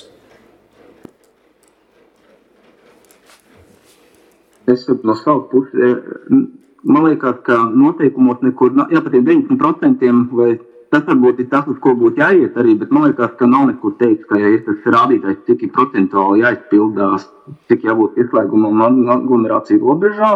Es no savu pusi, man liekas, ka noteikumos nekur, jā, pat deviņdesmit procenti vai tas varbūt ir tas, uz ko būtu jāiet arī, bet man liekas, ka nav nekur teikt, ka ja ir tas rādītājs, cik ir procentuāli jāizpildās, cik jābūt ieslēgumam aglomerāciju robežā.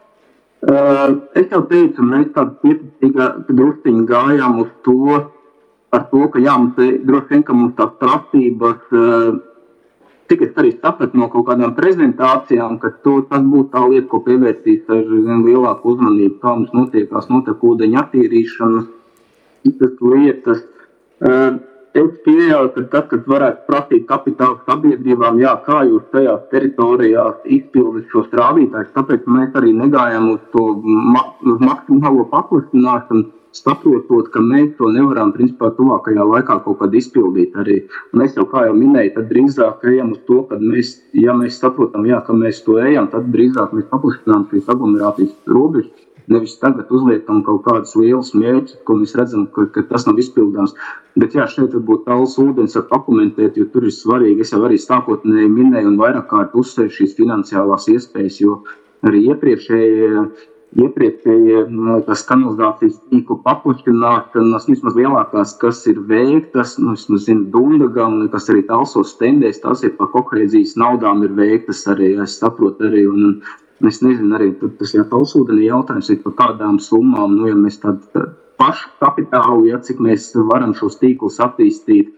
Uh, es jau teicu, mēs tādu pieticīgā drusciņu gājām uz to, par to, ka jā, mums droši vien, ka mums tās prasības, uh, cik es arī sapratu no kaut kādām prezentācijām, ka to, tas būtu tā lieta, ko pievērtīs ar vien lielāku uzmanību, kā mums notiekās noteku ūdeņa attīrīšanas, tas lietas. Uh, es pieļauju, ka tad, kad varētu prasīt kapitāla sabiedrībām, jā, kā jūs tajās teritorijās izpildat šos rādītājus, tāpēc mēs arī negājām uz to ma- uz maksimālo paplašināšanu, saprotot, ka mēs to nevaram principā tuvākajā laikā kaut kad izpildīt arī. Mēs jau, kā jau minēju, tad drīzāk ejam uz to, kad mēs, ja mēs saprotam, jā, ka mēs to ejam, tad drīzāk mēs paplašinām šīs aglomerācijas robežas. Nevis tagad uzliekam kaut kādus lielus mērķus, ko mēs redzam, ka, ka tas nav izpildāms. Bet jā, šeit varbūt tāls ūdens var pakomentēt, jo tur ir svarīgi. Es jau arī stākotnēji minēju un vairāk kārt uzsveru šīs finansiālās iespējas, jo arī iepriekšējie, iepriekšējie tas kanalizācijas tīklu paplašināšanas, vismaz lielākās, kas ir veiktas, nu, vismaz zinu, Dundagam, kas arī Talsos stendēs, tas ir par kohēzijas naudām ir veiktas arī, es saprotu arī, un es nezinu, arī tas jā, Talsūdenī jautājums ir par kādām summām, nu, ja mēs tādu tā, pašu kapitālu, ja cik mēs varam šos tīklus attīstīt.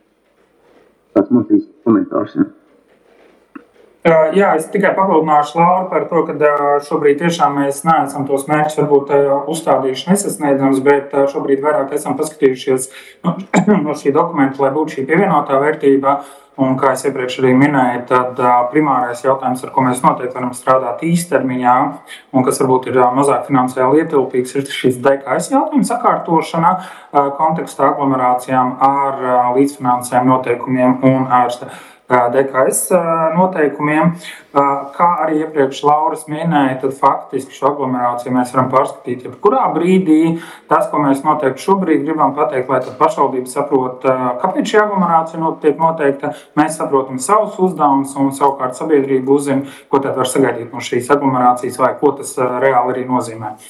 Tas man ir komentārs, jā. Jā, es tikai papildināšu Lauru par to, ka šobrīd tiešām mēs neesam tos mērķus varbūt uzstādījuši nesasniedzams, bet šobrīd vairāk esam paskatījušies no šī dokumenta, lai būtu šī pievienotā vērtība. Un, kā es iepriekš arī minēju, tad primārais jautājums, ar ko mēs noteikti varam strādāt īstermiņā, un kas varbūt ir mazāk finansiāli ietilpīgs, ir šis D K S jautājums sakārtošana kontekstā aglomerācijām ar līdzfinansēm noteikumiem un ar D K S noteikumiem. Kā arī iepriekš Lauris minēja, tad faktiski šo aglomerāciju mēs varam pārskatīt jebkurā brīdī. Tas, ko mēs noteikti šobrīd gribam pateikt, lai tad pašvaldība saprot, kāpēc šī aglomerācija tiek noteikta, mēs saprotam savus uzdevumus un savukārt sabiedrība uzzina, ko tad var sagaidīt no šīs aglomerācijas vai ko tas reāli arī nozīmē.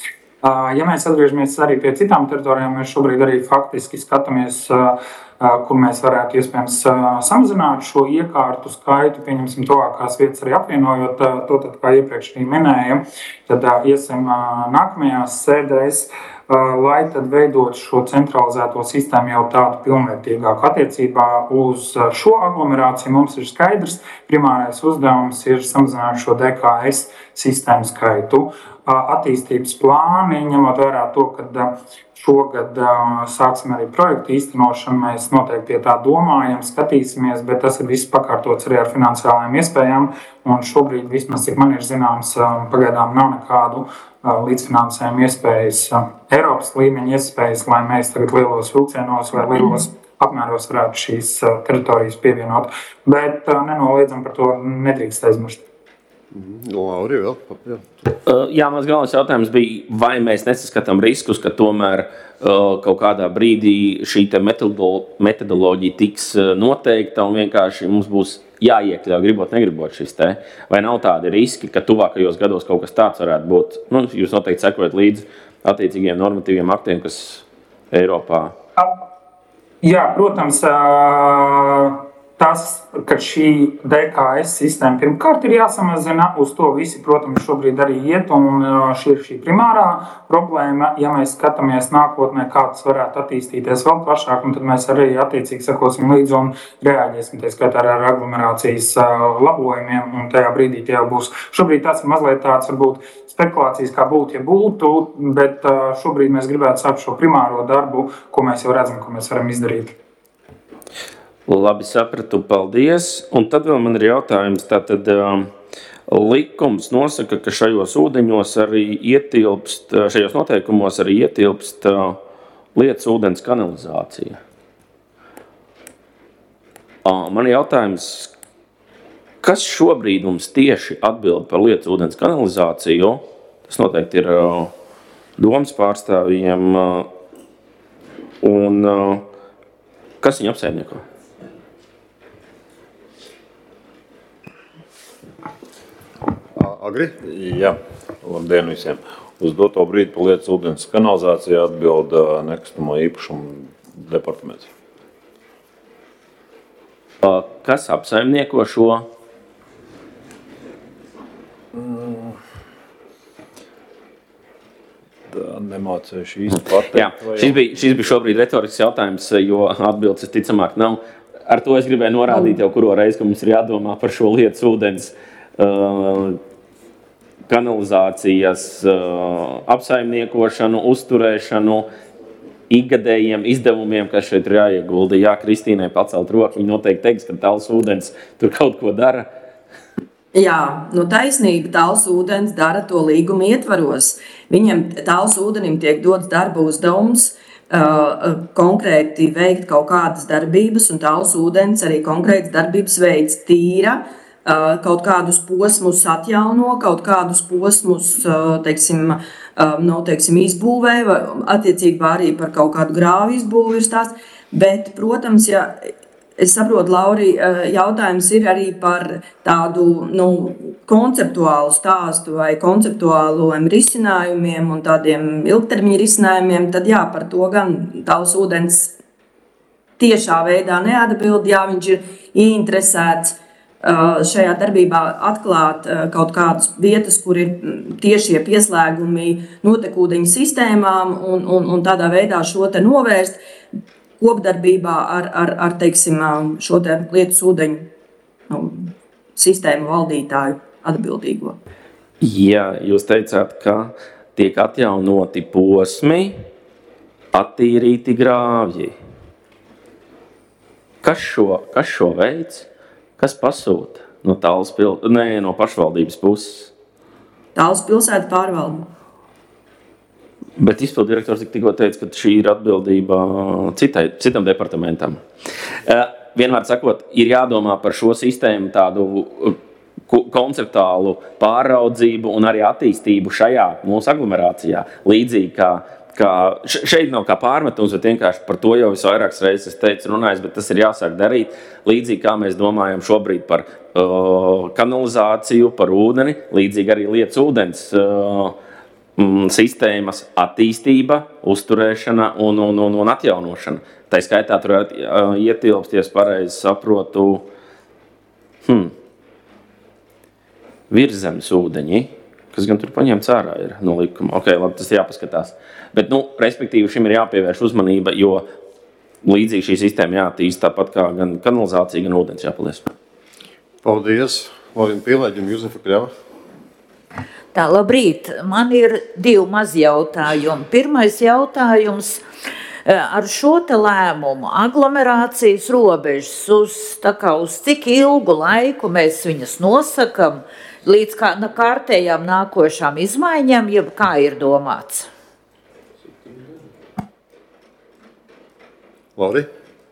Ja mēs atgriežamies arī pie citām teritorijām, mēs šobrīd arī faktiski skatāmies, kur mēs varētu iespējams samazināt šo iekārtu skaitu, pieņemsim tuvākās vietas arī apvienojot to, tad, kā iepriekš arī minēja, tad iesim nākamajās sēdēs, lai tad veidot šo centralizēto sistēmu jau tādu pilnvērtīgāku. Attiecībā uz šo aglomerāciju mums ir skaidrs, primārais uzdevums ir samazināt šo D K S sistēmu skaitu. Attīstības plāni, ņemot vērā to, ka šogad sāksim arī projektu īstenošanu, mēs noteikti pie tā domājam, skatīsimies, bet tas ir viss pakārtots arī ar finansiālajām iespējām, un šobrīd vismaz, cik man ir zināms, pagaidām nav nekādu līdzfinansējumu iespējas, Eiropas līmeņa iespējas, lai mēs tagad lielos vilcienos vai lielos apmēros varētu šīs teritorijas pievienot, bet nenoliedzam par to nedrīkst aizmirst. Lauri, vēl, jā. Jā, mans galvenais jautājums bija, vai mēs nesaskatām riskus, ka tomēr uh, kaut kādā brīdī šī te metodoloģija tiks noteikta un vienkārši mums būs jāiekļauj, gribot, negribot šis te. Vai nav tādi riski, ka tuvākajos gados kaut kas tāds varētu būt? Nu, jūs noteikti sekojat līdz attiecīgiem normatīviem aktiem, kas Eiropā. Jā, protams, tas, ka šī D K S sistēma pirmkārt ir jāsamazina, uz to visi, protams, šobrīd arī iet, un šī ir šī primārā problēma. Ja mēs skatāmies nākotnē, kā tas varētu attīstīties vēl plašāk, un tad mēs arī attiecīgi sakosim līdzi un reaģēsim, tā skatā ar aglomerācijas labojumiem, un tajā brīdī tie jau būs. Šobrīd tas ir mazliet tāds, varbūt, spekulācijas, kā būtu, ja būtu, bet šobrīd mēs gribētu sākt šo primāro darbu, ko mēs jau redzam, ko mēs varam izdarīt. Labi, sapratu, paldies. Un tad vēl man ir jautājums, tātad um, likums nosaka, ka šajos ūdeņos arī ietilpst, šajos noteikumos arī ietilpst uh, lietas ūdens kanalizācija. Uh, man ir jautājums, kas šobrīd mums tieši atbild par lietas ūdens kanalizāciju? Tas noteikti ir uh, domas pārstāvjiem. Uh, un uh, kas viņu apsaimnieko? Agri? Jā, labdien visiem. Uz doto brīdi par lietas ūdens kanalizāciju atbild nekustamo īpašumu departaments. Kas apsaimnieko šo? Mm. Tā nemācējuši īsti pateikt. Jā, šis bija, šis bija šobrīd retorisks jautājums, jo atbildes ticamāk nav. Ar to es gribēju norādīt jau kuro reizi, ka mums ir jādomā par šo lietas ūdens uh, kanalizācijas uh, apsaimniekošanu, uzturēšanu, ikgadējiem izdevumiem, kas šeit ir jāiegulda. Jā, Kristīnai pacelt roku, viņa noteikti teiks, ka Talsu ūdens tur kaut ko dara. Jā, nu taisnība, Talsu ūdens dara to līguma ietvaros. Viņam Talsu ūdenim tiek dots darba uzdevums uh, konkrēti veikt kaut kādas darbības, un Talsu ūdens arī konkrētas darbības veids tīra, kaut kādus posmus atjauno, kaut kādus posmus, teiksim, no, teiksim, izbūvē, vai attiecībā arī par kaut kādu grāvu izbūvi ir stāsts. Bet, protams, ja es saprotu, Lauri, jautājums ir arī par tādu, nu, konceptuālu stāstu vai konceptuāliem risinājumiem un tādiem ilgtermiņa risinājumiem, tad jā, par to gan Talsu ūdens tiešā veidā neatbild, jā, viņš ir ieinteresēts šajā darbībā atklāt kaut kādas vietas, kur ir tiešie pieslēgumi notekūdeņu sistēmām un, un, un tādā veidā šo te novērst kopdarbībā ar, ar, ar teiksim, šo te lietas ūdeņu nu, sistēmu valdītāju atbildīgo. Jā, jūs teicāt, ka tiek atjaunoti posmi, attīrīti grāvji. Kas šo, kas šo veids? Kas pasūta no Talsu pil... Nē, no pašvaldības puses? Talsu pilsēta pārvalde. Bet izpildirektors tikko teica, ka šī ir atbildība citai, citam departamentam. Uh, vienmēr sakot, ir jādomā par šo sistēmu tādu konceptuālu pāraudzību un arī attīstību šajā mūsu aglomerācijā. Līdzīgi kā Kā, šeit nav kā pārmetums, bet vienkārši par to jau visvairākas reizes es teicu runājis, bet tas ir jāsāk darīt. Līdzīgi kā mēs domājam šobrīd par uh, kanalizāciju, par ūdeni, līdzīgi arī lietas ūdens uh, mm, sistēmas attīstība, uzturēšana un, un, un, un atjaunošana. Tā skaitā tur uh, ietilpsties, pareizi saprotu, hmm, virszemes ūdeņi, kas gan tur paņemts ārā ir no likuma. Ok, labi, tas jāpaskatās. Bet, nu, respektīvi, šim ir jāpievērš uzmanība, jo līdzīgi šī sistēma jātīst tāpat kā gan kanalizācija, gan ūdens jāpalies. Paldies. Labi, pielēģim, Juzefa Kļava. Tā, labrīt. Man ir divi mazi jautājumi. Pirmais jautājums. Ar šo te lēmumu aglomerācijas robežas uz, tā kā, uz cik ilgu laiku mēs viņas nosakam līdz kā, kārtējām nākošām izmaiņām, jeb kā ir domāts? Lauri?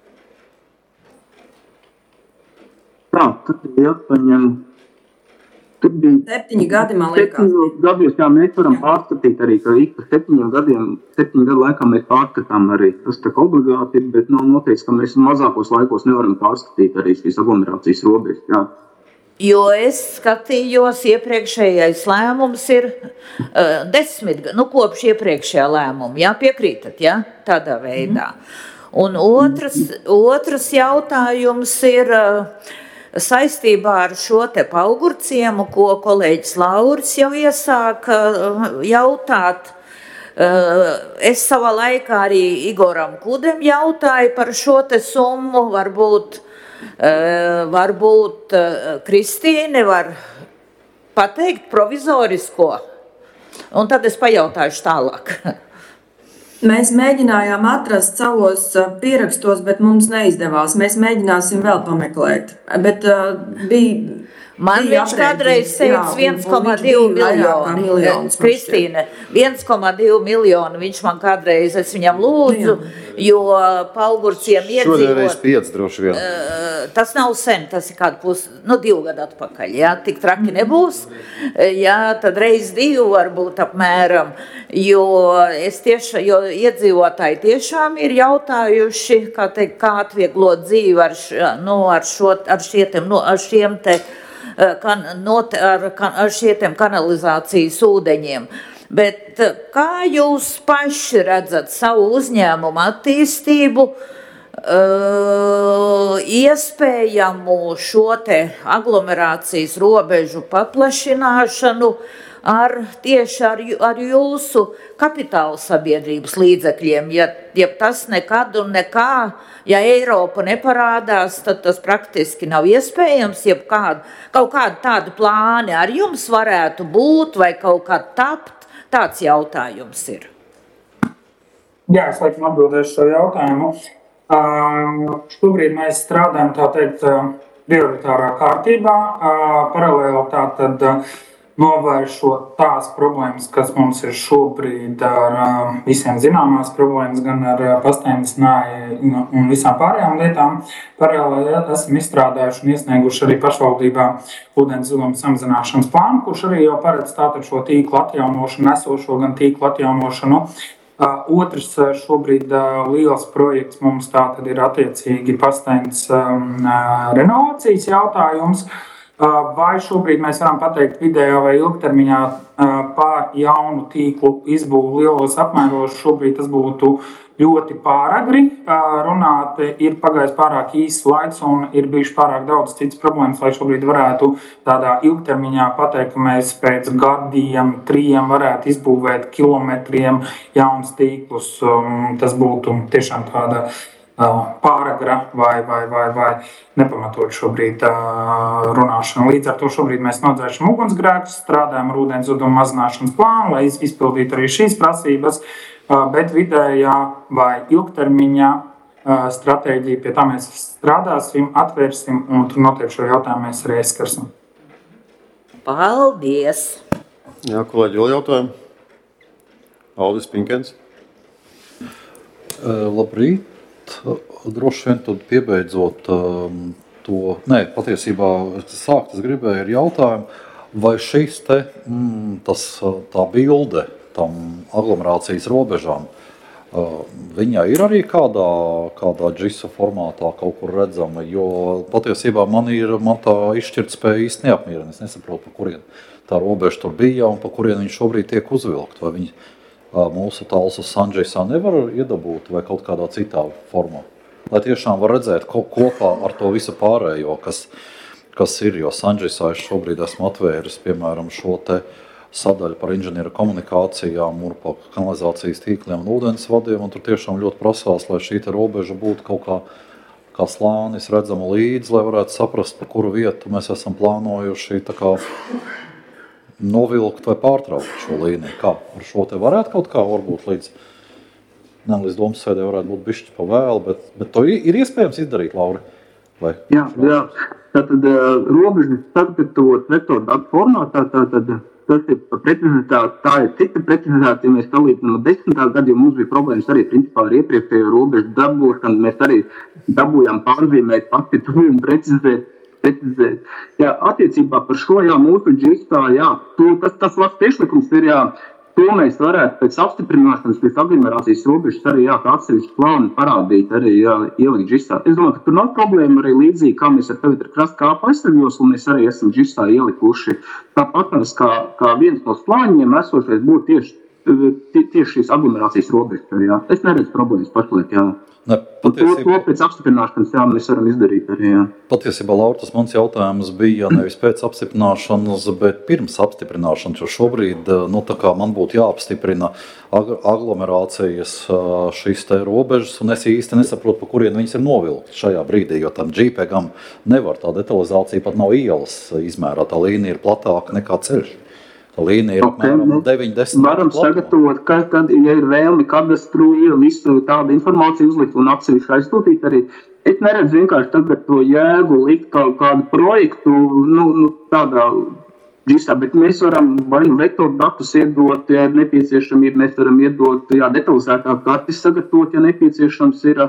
Tā, tad ir jāpaņem. Tur bija septiņi gadi, man liekas. Septiņos gados, jā, mēs varam pārskatīt arī, ka ik pa septiņiem gadiem, septiņu gadu laikā mēs pārskatām arī. Tas tā kā obligāti ir, bet nav noteikts, ka mēs mazākos laikos nevaram pārskatīt arī šīs aglomerācijas robežas, jā. Jo es skatījos, iepriekšējais lēmums ir uh, desmit, nu kopš iepriekšējā lēmuma, jā, piekrītat, jā, tādā veidā. Un otrs, otrs jautājums ir uh, saistībā ar šo te paugurciemu, ko kolēģis Lauris jau iesāka jautāt. Es savā laikā arī Igoram Kudem jautāju par šo te summu. Varbūt, varbūt Kristīne var pateikt provizorisko. Un tad es pajautāšu tālāk. Mēs mēģinājām atrast savos pierakstos, bet mums neizdevās. Mēs mēģināsim vēl pameklēt. Bet uh, bija... Man bija viņš kādreiz teica viens komats divi miljoni. Kristīne, viens komats divi miljoni. Viņš man kādreiz, es viņam lūdzu, jo paugurciem iedzīvot... Šodien reiz piec droši vien. Uh, tas nav sen, tas ir kādu pus, nu divu gadu atpakaļ, jā, tik traki nebūs. Jā, tad reiz divu varbūt apmēram, jo es tieši, jo iedzīvotāji tiešām ir jautājuši, kā teikt, kā atvieglot dzīvi ar, š, nu, ar, šo, ar, šiem, nu, ar šiem te Kan, not, ar, ar šiem kanalizācijas ūdeņiem. Bet kā jūs paši redzat savu uzņēmumu attīstību, uh, iespējamu šo te aglomerācijas robežu paplašināšanu ar tieši ar, ar jūsu kapitāla sabiedrības līdzekļiem? Ja, ja tas nekad un nekā, ja Eiropa neparādās, tad tas praktiski nav iespējams, ja kādu, kaut kādu tādu plāni ar jums varētu būt vai kaut kā tapt, tāds jautājums ir. Jā, es laikam atbildēšu šo jautājumu. Uh, šobrīd mēs strādājam, tā teikt, prioritārā kārtībā, uh, paralēli tātad uh, novēršot tās problēmas, kas mums ir šobrīd ar uh, visiem zināmās problēmas, gan ar uh, pastainas nāju un visām pārējām lietām. Paralēli esam izstrādājuši un iesnieguši arī pašvaldībā ūdens zuduma samazināšanas plānu, kurš arī jau paredz tātad šo tīklu atjaunošanu, esošo gan tīklu atjaunošanu. Uh, otrs uh, šobrīd uh, liels projekts mums tātad ir attiecīgi pastainas um, uh, renovācijas jautājums. Vai šobrīd mēs varam pateikt vidējā vai ilgtermiņā par jaunu tīklu izbūvu lielos apmēros? Šobrīd tas būtu ļoti pāragri runāt, ir pagājis pārāk īsts laiks un ir bijuši pārāk daudz citas problēmas, lai šobrīd varētu tādā ilgtermiņā pateikt, ka mēs pēc gadiem, trījiem varētu izbūvēt kilometriem jauns tīklus. Tas būtu tiešām tāda pāragra vai, vai, vai, vai nepamatot šobrīd uh, runāšanu. Līdz ar to šobrīd mēs nodzēšam ugunsgrēkus, strādājam ar ūdens zuduma mazināšanas plānu, lai izpildītu arī šīs prasības, uh, bet vidējā vai ilgtermiņā uh, stratēģija, pie tā mēs strādāsim, atvērsim un tur noteikti šo jautājumu mēs arī aizskarsim. Paldies! Jā, kolēģi, vēl jautājumu? Aldis Pinkens. Uh, labrīt! Droši vien tad piebeidzot um, to, nē, patiesībā sākt es gribēju ar jautājumu, vai šīs te, mm, tas, tā bilde tam aglomerācijas robežām, uh, viņa ir arī kādā, kādā džisa formātā kaut kur redzama, jo patiesībā man ir, man tā izšķirtspēja īsti neapmierina. Es nesaprotu, pa kurien tā robeža tur bija un pa kurien viņš šobrīd tiek uzvilkt. Vai viņi mūsu Talsu Sanžisā nevar iedabūt vai kaut kādā citā formā. Lai tiešām var redzēt kopā ar to visu pārējo, kas, kas ir, jo Sanžisā es šobrīd esmu atvēris, piemēram, šo te sadaļu par inženieru komunikācijām, mūrpaku kanalizācijas tīkliem un ūdens vadiem, un tur tiešām ļoti prasās, lai šī te robeža būtu kaut kā, kā slānis redzama līdzi, lai varētu saprast, pa kuru vietu mēs esam plānojuši tā kā novilkt vai pārtraukt šo līniju. Kā? Ar šo te varētu kaut kā varbūt līdz, ne, līdz domas sēdē varētu būt bišķi pa vēlu, bet, bet to ir iespējams izdarīt, Lauri? Vai? Jā, jā. Tātad robežas sagatavot vektoru datu formātā, tātad tas ir par precizitāti, tā ir cita precizitāte, ja mēs salīdzinām no desmitā gada, jo mums bija problēmas arī principā ar iepriekšējo robežu dabūšanu, mēs arī dabūjām pārzīmēt pati un precizēt, precizēt. Jā, attiecībā par šo, jā, mūsu džistā, jā, to, tas, tas labs priekšlikums ir, jā, to mēs varētu pēc apstiprināšanas, pēc aglomerācijas robežas arī, jā, kā atsevišķu plānu parādīt, arī, jā, ielikt džistā. Es domāju, ka tur nav problēma arī līdzīgi, kā mēs ar tevi ar krastkāpu aizsargos, un mēs arī esam džistā ielikuši. Tāpat kā, kā viens no slāņiem esošais būtu tieši, tie, tieši šīs aglomerācijas robežas. Jā. Es neredzu problēmas pašlaik, jā. Ne, patiesībā, to, to pēc apstiprināšanas, jā, mēs varam izdarīt arī, jā. Patiesībā, Laura, tas mans jautājums bija nevis pēc apstiprināšanas, bet pirms apstiprināšanas, jo šobrīd, nu, tā kā man būtu jāapstiprina aglomerācijas šīs te robežas, un es īsti nesaprotu, pa kurien viņas ir novilkt šajā brīdī, jo tam JPEGam nevar tā detalizācija, pat nav ielas izmērā, tā līnija ir platāka nekā ceļš. Tā līnija ir apmēram deviņdesmit. Varam sagatavot, ka, kad, ja ir vēlmi kadastru, visu tādu informāciju uzlikt un atsevišķi aizsūtīt arī. Es neredzu vienkārši tagad to jēgu likt kaut kādu projektu, nu, nu tādā džistā, bet mēs varam vai nu vektoru datus iedot, ja ir nepieciešamība, mēs varam iedot, jā, detalizētāk kartis sagatavot, ja nepieciešams ir,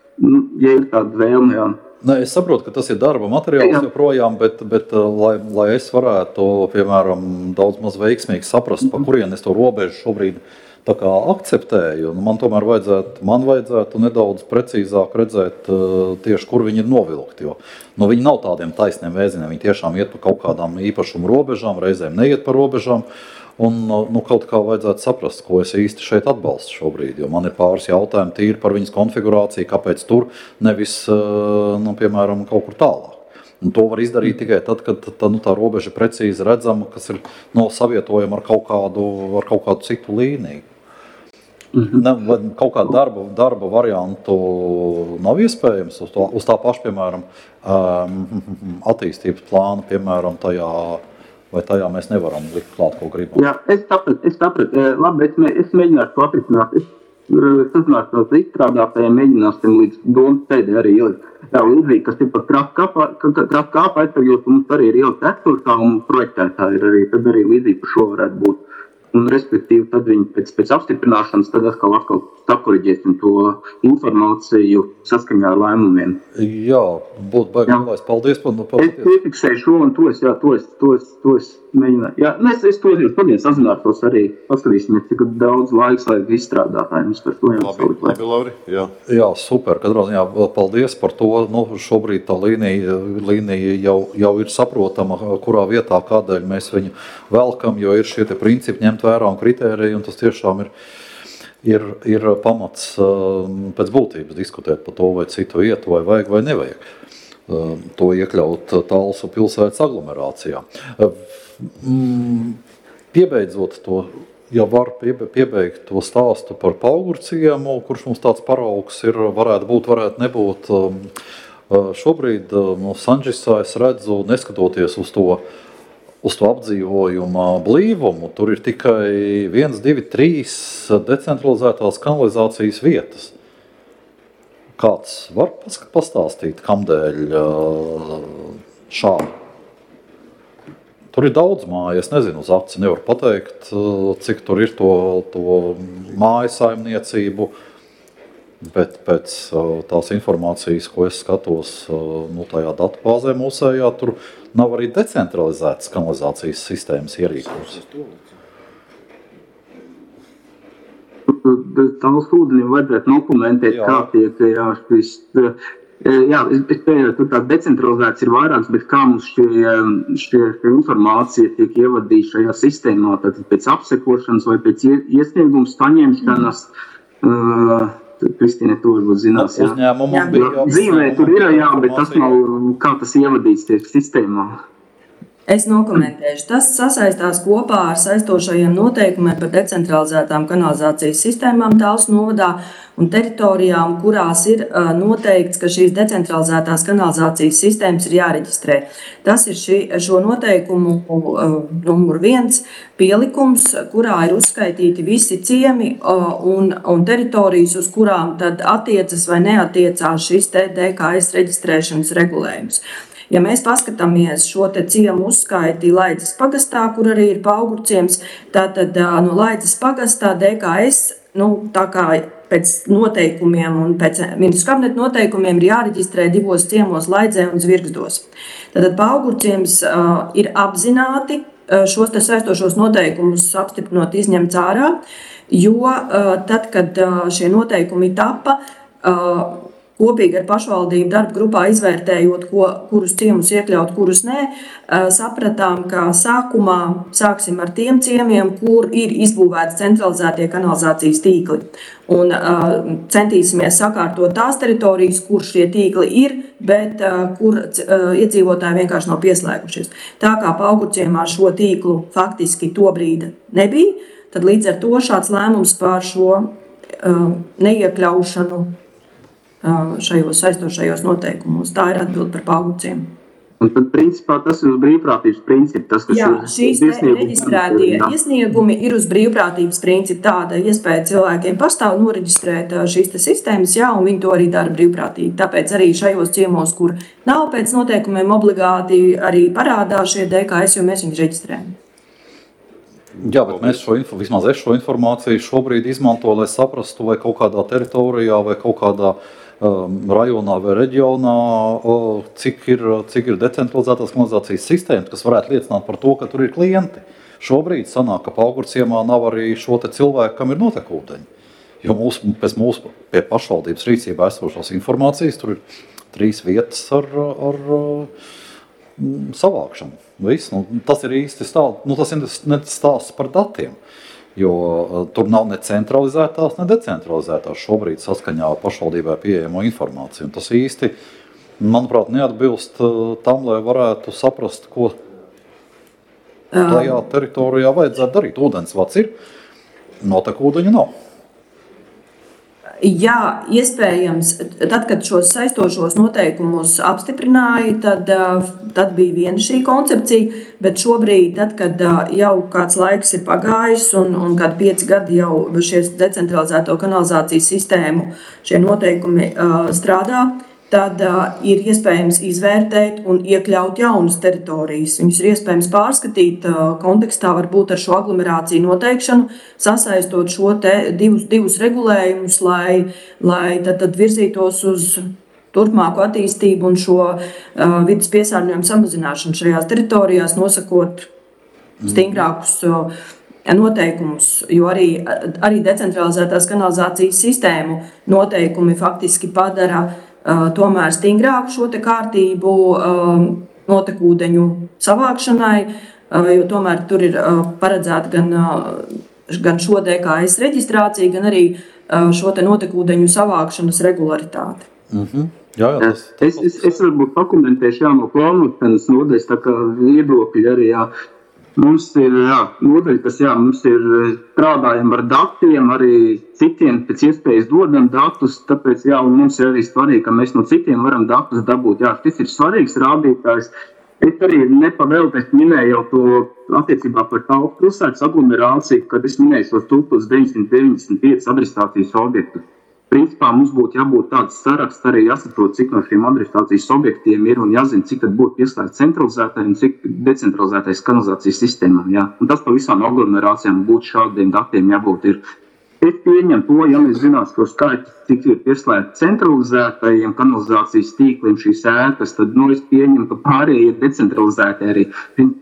ja ir tāda vēlme, jā. Ne, es saprotu, ka tas ir darba materiāls joprojām, bet, bet lai, lai es varētu, piemēram, daudz maz veiksmīgi saprast, pa kurien es to robežu šobrīd tā kā akceptēju, nu, man tomēr vajadzētu, man vajadzētu nedaudz precīzāk redzēt tieši, kur viņi ir novilkti, jo nu, viņi nav tādiem taisniem vēziniem, viņi tiešām iet pa kaut kādām īpašumu robežām, reizēm neiet pa robežām. Un nu, kaut kā vajadzētu saprast, ko es īsti šeit atbalstu šobrīd, jo man ir pāris jautājumi tīri par viņas konfigurāciju, kāpēc tur nevis, nu, piemēram, kaut kur tālāk. Un to var izdarīt tikai tad, kad tā, nu, tā robeža precīzi redzama, kas ir no savietojama ar kaut kādu, ar kaut kādu citu līniju. Mm-hmm. Ne, kaut kādu darba, darba variantu nav iespējams uz, to, uz tā paša, piemēram, um, attīstības plāna, piemēram, tajā. Vai tajā mēs nevaram likt klāt, ko gribam? Jā, es sapratu, es sapratu. Labi, es, mē, es mēģināšu to atrisināt. Es sazināšu tos izstrādātājiem, mēģināsim līdz domas sēdē arī ielikt. Jā, līdzīgi, kas ir par kraftkāpa aizsargjot, mums arī ir ielikt eksportā un projektētā ir arī, tad arī līdzīgi par šo varētu būt. Un, respektīvi, tad viņi pēc, pēc apstiprināšanas tad atkal, atkal sakoriģēsim to informāciju saskaņā ar lēmumiem. Jā, būtu baigi labais. Paldies par to. Es piefiksēju šo un to es, jā, to es, to es, to es mēģināju. Jā, es, es to es pagien sazinātos arī, paskatīsimies, cik daudz laiks vajag izstrādātājiem. Par to labi, labi, labi, Lauri. Jā. Jā, super. Katrā ziņā paldies par to. Nu, šobrīd tā līnija, līnija jau, jau ir saprotama, kurā vietā, kādēļ mēs viņu velkam, jo ir šie te principi ņemt vērā un kritēriji, un tas tiešām ir, ir, ir pamats pēc būtības diskutēt par to, vai citu vietu, vai vajag, vai nevajag to iekļaut Talsu pilsētas aglomerācijā. Piebeidzot to, ja var piebeigt to stāstu par Paugurciemu, kurš mums tāds paraugs ir, varētu būt, varētu nebūt. Šobrīd no Sanžisā es redzu, neskatoties uz to, uz to apdzīvojuma blīvumu, tur ir tikai viens, divi, trīs decentralizētās kanalizācijas vietas. Kāds var pastāstīt, kamdēļ šādi? Tur ir daudz māju, es nezinu, uz aci nevaru pateikt, cik tur ir to, to māju saimniecību, bet pēc tās informācijas, ko es skatos nu, tajā datubāzē mūsējā, tur nav arī decentralizētas kanalizācijas sistēmas ierīkos. tālus ūdenim vajadzētu dokumentēt, Jā. kā tiek, jā, šis, jā, es pēdēju, tur tā decentralizēts ir vairāks, bet kā mums šie, šie, šie informācija tiek ievadīta šajā sistēmā, tad pēc apsekošanas vai pēc iesnieguma saņemšanas, uh, Kristīne, to varbūt zinās, jā. Uzņēmumam bija Dzīvē tur ir, jā, bet tas nav, kā tas ievadīts tiek sistēmā. Es nokomentēšu. Tas sasaistās kopā ar saistošajiem noteikumiem par decentralizētām kanalizācijas sistēmām Talsu novadā un teritorijām, kurās ir uh, noteikts, ka šīs decentralizētās kanalizācijas sistēmas ir jāreģistrē. Tas ir šī, šo noteikumu uh, numur viens pielikums, kurā ir uzskaitīti visi ciemi uh, un, un teritorijas, uz kurām tad attiecas vai neatiecās šis te D K S reģistrēšanas regulējums. Ja mēs paskatāmies šo te ciemu uzskaiti Laidzes pagastā, kur arī ir Paugurciems, tātad no Laidzes pagastā D K S, nu, tā kā pēc noteikumiem un pēc ministru kabineta noteikumiem ir jāreģistrē divos ciemos Laidzē un Zvirgzdos. Tātad Paugurciems uh, ir apzināti uh, šos te saistošos noteikumus apstiprinot izņemts ārā, jo uh, tad, kad uh, šie noteikumi tapa, uh, kopīgi ar pašvaldību darba grupā izvērtējot, ko, kurus ciemus iekļaut, kurus nē, sapratām, ka sākumā sāksim ar tiem ciemiem, kur ir izbūvēti centralizētie kanalizācijas tīkli. Un uh, centīsimies sakārtot tās teritorijas, kur šie tīkli ir, bet uh, kur uh, iedzīvotāji vienkārši nav pieslēgušies. Tā kā Paugurciemā šo tīklu faktiski tobrīd nebija, tad līdz ar to šāds lēmums par šo uh, neiekļaušanu šajos saistošajos noteikumos. Tā ir atbilde par Paugurciemu. Un tad, principā, tas ir uz brīvprātības principu. Tas, kas Jā, ir šīs reģistrētie iesniegumi ir uz brīvprātības principu. Tāda iespēja cilvēkiem pastāv noreģistrēt šīs te sistēmas, jā, un viņi to arī dara brīvprātīgi. Tāpēc arī šajos ciemos, kur nav pēc noteikumiem obligāti, arī parādās šie D K S, jo mēs viņus reģistrējam. Jā, bet mēs šo, vismaz es šo informāciju šobrīd izmanto, lai saprastu, vai kaut kādā teritorijā vai kaut kādā um, rajonā vai reģionā, uh, cik ir, cik ir decentralizētās kanalizācijas sistēmas, kas varētu liecināt par to, ka tur ir klienti. Šobrīd sanāk, ka Paugurciemā nav arī šo te cilvēku, kam ir notekūdeņi. Jo mūsu, pēc mūsu pie pašvaldības rīcībā esošās informācijas tur ir trīs vietas ar, ar, ar savākšanu. Viss, nu, tas ir īsti stāsts, nu, tas ir ne stāsts par datiem, jo uh, tur nav ne centralizētās, ne decentralizētās šobrīd saskaņā ar pašvaldībai pieejamo informāciju. Un tas īsti, manuprāt, neatbilst uh, tam, lai varētu saprast, ko tajā teritorijā vajadzētu darīt. Ūdensvads ir, notekūdeņu nav. Jā, iespējams, tad, kad šos saistošos noteikumus apstiprināja, tad, tad bija viena šī koncepcija, bet šobrīd, tad, kad jau kāds laiks ir pagājis un, un kad pieci gadi jau šie decentralizēto kanalizācijas sistēmu šie noteikumi uh, strādā, tad uh, ir iespējams izvērtēt un iekļaut jaunas teritorijas. Viņus ir iespējams pārskatīt uh, kontekstā varbūt ar šo aglomerāciju noteikšanu, sasaistot šo te divus, divus regulējumus, lai, lai tad, tad virzītos uz turpmāku attīstību un šo uh, vidas piesārņojumu samazināšanu šajās teritorijās, nosakot stingrākus uh, noteikumus, jo arī, arī decentralizētās kanalizācijas sistēmu noteikumi faktiski padara Uh, tomēr stingrāku šo te kārtību uh, notekūdeņu savākšanai, uh, jo tomēr tur ir uh, paredzēta gan, uh, gan šo D K S reģistrācija, gan arī uh, šo te notekūdeņu savākšanas regularitāte. Mm-hmm. Jā, jā, tas, tas, es, es, es varbūt pakomentēšu jā, no plānošanas nodaļas, tā kā viedokļi arī jā. Mums ir jā, nodaļa, kas jā, mums ir strādājam ar datiem, arī citiem pēc iespējas dodam datus, tāpēc jā, un mums ir arī svarīgi, ka mēs no citiem varam datus dabūt. Jā, šis ir svarīgs rādītājs. Es arī nepavēlties minēju jau to attiecībā par Talsu pilsētas aglomerāciju, kad es minēju tos tūkstoš deviņsimt deviņdesmit piecus adrestācijas objektus. Principā mums būtu jābūt tāds saraksts, arī jāsaprot, cik no šiem adrestācijas objektiem ir un jāzina, cik tad būtu pieslēgts centralizētai un cik decentralizētais kanalizācijas sistēmām. Jā. Un tas pa visām aglomerācijām būtu šādiem datiem jābūt ir. Es pieņemu to, ja mēs zinās to skaitu, cik ir pieslēgts centralizētajiem kanalizācijas tīkliem šīs ēkas, tad nu, es pieņemu, ka pārējie ir decentralizēti arī.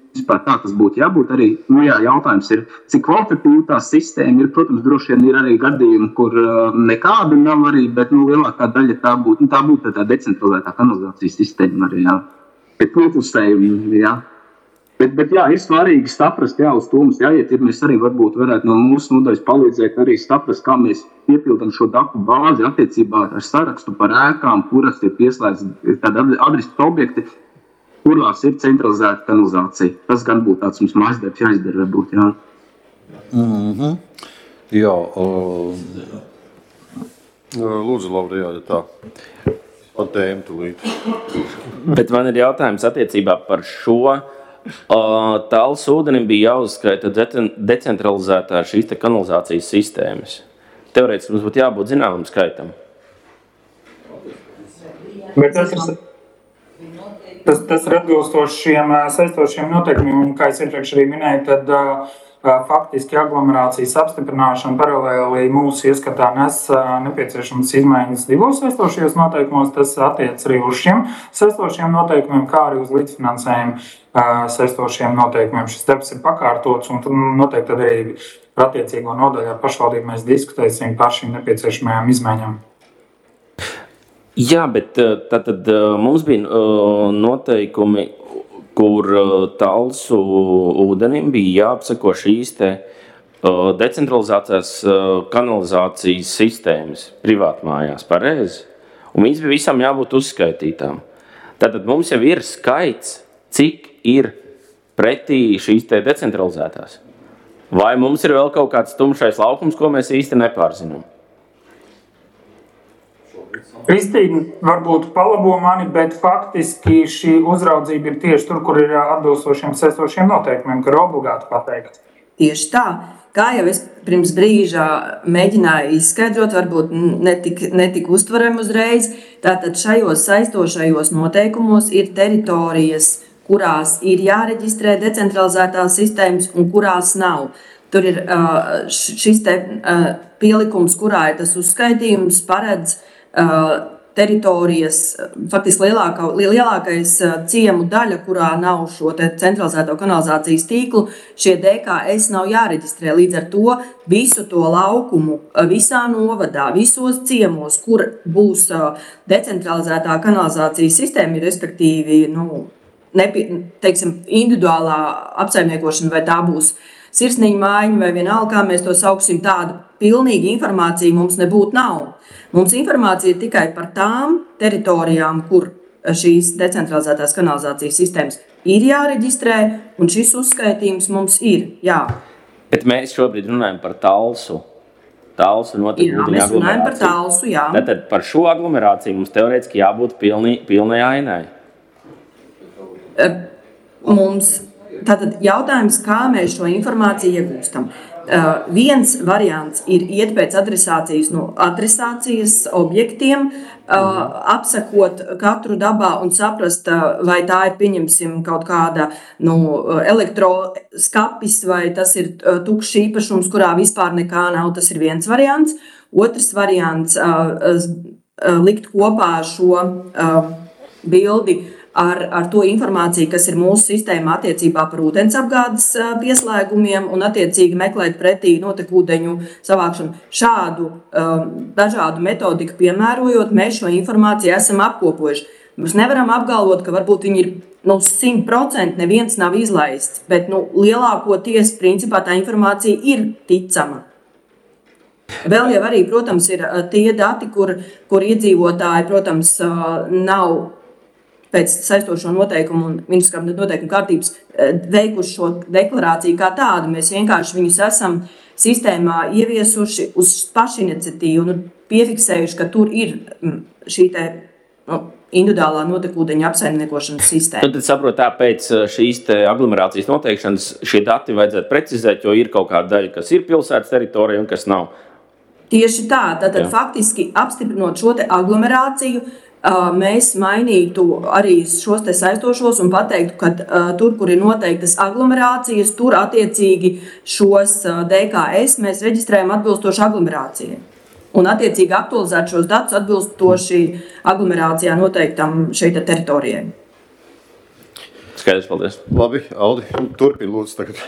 principā tā tas būtu jābūt arī. Nu, jā, jautājums ir, cik kvalitatīva tā sistēma ir. Protams, droši vien ir arī gadījumi, kur uh, nekāda nav arī, bet nu, lielākā daļa tā būtu, nu, tā būtu tā decentralizētā kanalizācijas sistēma arī, jā. Bet noklusējumi, jā. Bet, bet jā, ir svarīgi saprast, jā, uz to mums jāiet, ir mēs arī varbūt varētu no mūsu nodaļas palīdzēt arī saprast, kā mēs piepildam šo datu bāzi attiecībā ar sarakstu par ēkām, kuras ir pieslēgts tādi adreses objekti, kurās ir centralizēta kanalizācija. Tas gan būtu tāds mums mājasdarbs jāizdara, varbūt, jā. Mm-hmm. Jā. Uh... Lūdzu, Laura, jā, tā. Par tēmu tulīt. Bet man ir jautājums attiecībā par šo. Uh, Tāls ūdenim bija jāuzskaita decentralizētā šīs te kanalizācijas sistēmas. Teorētiski mums būtu jābūt zināmam skaitam. Bet tas ir, tas, tas ir atbilstoši šiem saistošiem noteikumiem, un kā es iepriekš arī minēju, tad uh, faktiski aglomerācijas apstiprināšana paralēli mūsu ieskatā nes nepieciešamas izmaiņas divos saistošajos noteikumos. Tas attiec arī uz šiem saistošiem noteikumiem, kā arī uz līdzfinansējumu saistošiem noteikumiem. Šis darbs ir pakārtots, un tad noteikti arī par attiecīgo nodaļu ar pašvaldību mēs diskutēsim par šīm nepieciešamajām izmaiņām. Jā, bet tātad mums bija noteikumi, kur Talsu ūdenim bija jāapseko šīs te decentralizētās kanalizācijas sistēmas privātmājās, pareizi? Un viņas bija visam jābūt uzskaitītām. Tātad mums jau ir skaits, cik ir pretī šīs te decentralizētās. Vai mums ir vēl kaut kāds tumšais laukums, ko mēs īsti nepārzinām? Kristīna varbūt palabo mani, bet faktiski šī uzraudzība ir tieši tur, kur ir atbilstošiem saistošiem noteikumiem, ka ir obligāti pateikt. Tieši tā. Kā jau es pirms brīža mēģināju izskaidrot, varbūt netik, netik uztverami uzreiz, tātad šajos saistošajos noteikumos ir teritorijas, kurās ir jāreģistrē decentralizētās sistēmas un kurās nav. Tur ir šis te pielikums, kurā ir tas uzskaitījums, paredz teritorijas, faktiski lielākā, lielākais ciemu daļa, kurā nav šo te centralizēto kanalizācijas tīklu, šie D K S nav jāreģistrē. Līdz ar to visu to laukumu, visā novadā, visos ciemos, kur būs decentralizētā kanalizācijas sistēma, respektīvi, nu, nepie, teiksim, individuālā apsaimniekošana, vai tā būs sirsniņa mājiņa, vai vienalga, kā mēs to sauksim, tāda pilnīga informācija mums nebūtu nav. Mums informācija ir tikai par tām teritorijām, kur šīs decentralizētās kanalizācijas sistēmas ir jāreģistrē, un šis uzskaitījums mums ir, jā. Bet mēs šobrīd runājam par Talsu. Talsu notiek jā, mēs runājam par Talsu, jā. Tātad par šo aglomerāciju mums teorētiski jābūt pilnī, pilnai ainai. Mums, tātad jautājums, kā mēs šo informāciju iegūstam. Uh, viens variants ir iet pēc adresācijas, no adresācijas objektiem, uh, apsekot katru dabā un saprast, uh, vai tā ir, pieņemsim, kaut kāda nu, elektroskapis, vai tas ir uh, tukšs īpašums, kurā vispār nekā nav. Tas ir viens variants. Otrs variants uh, uh, likt kopā šo uh, bildi Ar, ar to informāciju, kas ir mūsu sistēmā attiecībā par ūdensapgādes pieslēgumiem un attiecīgi meklēt pretī notekūdeņu savākšanu. Šādu um, dažādu metodiku piemērojot, mēs šo informāciju esam apkopojuši. Mēs nevaram apgalvot, ka varbūt viņi ir nu, simt procenti neviens nav izlaists, bet nu, lielākoties principā tā informācija ir ticama. Vēl jau arī, protams, ir tie dati, kur, kur iedzīvotāji, protams, nav pēc saistošo noteikumu un ministrskām noteikumu kārtības veikuši šo deklarāciju kā tādu. Mēs vienkārši viņus esam sistēmā ieviesuši uz pašiniciatīvu un piefiksējuši, ka tur ir šī te, nu, individuālā notekūdeņa apsaimniekošanas sistēma. Nu, tad saprot, tā pēc šīs te aglomerācijas noteikšanas šie dati vajadzētu precizēt, jo ir kaut kāda daļa, kas ir pilsētas teritorija un kas nav. Tieši tā. Tātad Jā. faktiski apstiprinot šo te aglomerāciju, mēs mainītu arī šos te saistošos un pateiktu, ka uh, tur, kur ir noteiktas aglomerācijas, tur attiecīgi šos uh, D K S mēs reģistrējam atbilstoši aglomerācijai. Un attiecīgi aktualizēt šos datus atbilstoši aglomerācijā noteiktam šeit teritorijai. Skaidrs, paldies. Labi, Aldi, turpini lūdzu tagad.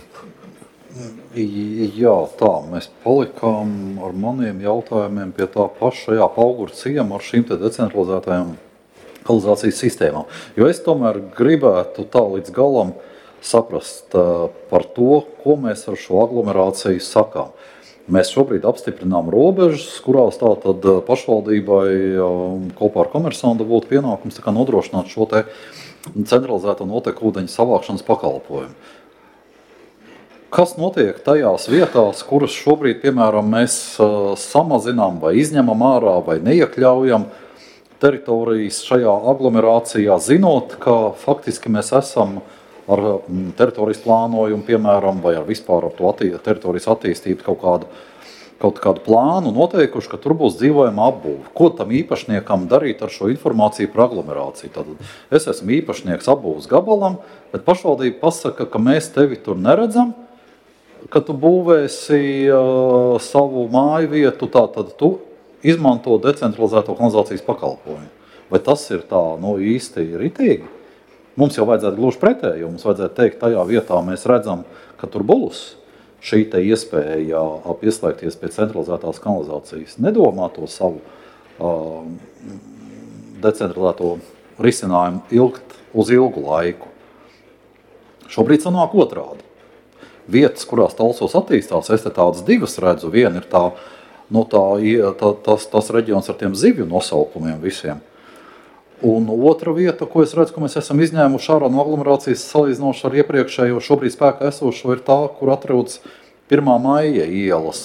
Jā, tā, mēs palikām ar maniem jautājumiem pie tā paša, jā, Pauguru ciema ar šīm te decentralizētajām kanalizācijas sistēmām. Jo es tomēr gribētu tā līdz galam saprast uh, par to, ko mēs ar šo aglomerāciju sakām. Mēs šobrīd apstiprinām robežas, kurās tātad pašvaldībai kopā ar komersantu būtu pienākums tā kā nodrošināt šo te centralizēto notekūdeņu savākšanas pakalpojumu. Kas notiek tajās vietās, kuras šobrīd, piemēram, mēs samazinām vai izņemam ārā vai neiekļaujam teritorijas šajā aglomerācijā, zinot, ka faktiski mēs esam ar teritorijas plānojumu, piemēram, vai ar vispār ar to attī, teritorijas attīstību kaut kādu, kaut kādu plānu noteikuši, ka tur būs dzīvojama apbūve. Ko tam īpašniekam darīt ar šo informāciju par aglomerāciju? Tātad es esmu īpašnieks apbūves gabalam, bet pašvaldība pasaka, ka mēs tevi tur neredzam, ka tu būvēsi uh, savu māju vietu, tātad tu izmanto decentralizēto kanalizācijas pakalpojumu. Vai tas ir tā, nu, īsti ritīgi? Mums jau vajadzētu gluži pretēji, jo mums vajadzētu teikt, tajā vietā mēs redzam, ka tur būs šī te iespēja pieslēgties pie centralizētās kanalizācijas. Nedomā to savu uh, decentralizēto risinājumu ilgt uz ilgu laiku. Šobrīd sanāk otrādi. Vietas, kurās Talsos attīstās, es te tādas divas redzu. Viena ir tā, no tā, tā, tas, tas reģions ar tiem zivju nosaukumiem visiem. Un otra vieta, ko es redzu, ka mēs esam izņēmuši ārā no aglomerācijas salīdzinoši ar iepriekšējo šobrīd spēkā esošo, ir tā, kur atrodas pirmā maija ielas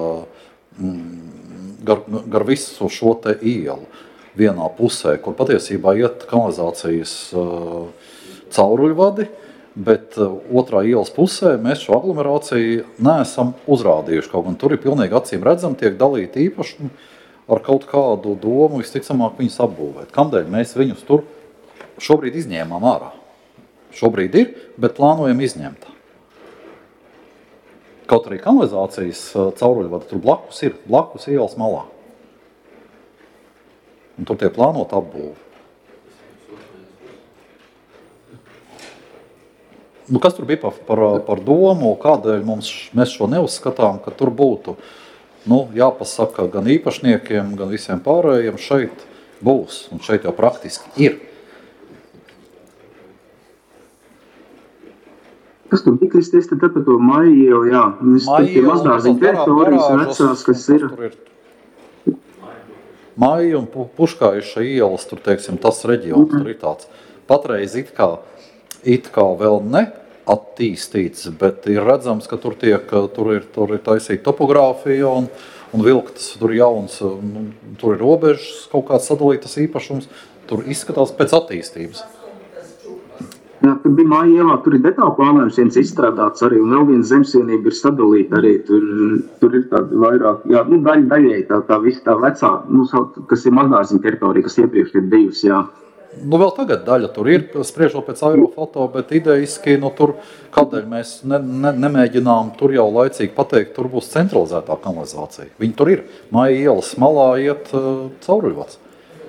gar, gar visu šo te ielu vienā pusē, kur patiesībā iet kanalizācijas cauruļvadi, bet otrā ielas pusē mēs šo aglomerāciju neesam uzrādījuši. Kaut gan tur ir pilnīgi acīm redzam, tiek dalīti īpašumi ar kaut kādu domu, visticamāk viņus apbūvēt. Kamdēļ mēs viņus tur šobrīd izņēmām ārā? Šobrīd ir, bet plānojam izņemt. Kaut arī kanalizācijas cauruļvadi tur blakus ir, blakus ielas malā. Un tur tie plānot apbūvi. Nu, kas tur bija par, par, par domu, kādēļ mums, mēs šo neuzskatām, ka tur būtu nu, jāpasaka gan īpašniekiem, gan visiem pārējiem, šeit būs, un šeit jau praktiski ir. Kas tur bija, Kristies, tad par to maiju, jā, tie mazdārziņu teritorijas vecās, kas ir. Maiju un Puškājuša ielas, tur, teiksim, tas reģions, tur ir tāds patreiz it kā, it kā vēl ne attīstīts, bet ir redzams, ka tur tiek, tur ir, tur ir taisīta topogrāfija un, un vilktas, tur ir jauns, nu, tur ir robežas, kaut kāds sadalītas īpašums, tur izskatās pēc attīstības. Jā, tur bija māja ielā, tur ir detāli plānojums viens izstrādāts arī, un vēl viens zemsienība ir sadalīta arī, tur, tur ir tāda vairāk, jā, nu, daļa daļai tā, tā visa tā vecā, nu, kas ir mazdārziņu teritorija, kas iepriekš ir bijusi, jā. Nu, vēl tagad daļa tur ir, spriežot pēc aerofoto, bet idejiski, nu, tur, kādēļ mēs ne, ne, nemēģinām tur jau laicīgi pateikt, tur būs centralizētā kanalizācija. Viņi tur ir, māja ielas malā iet uh, cauruļvads.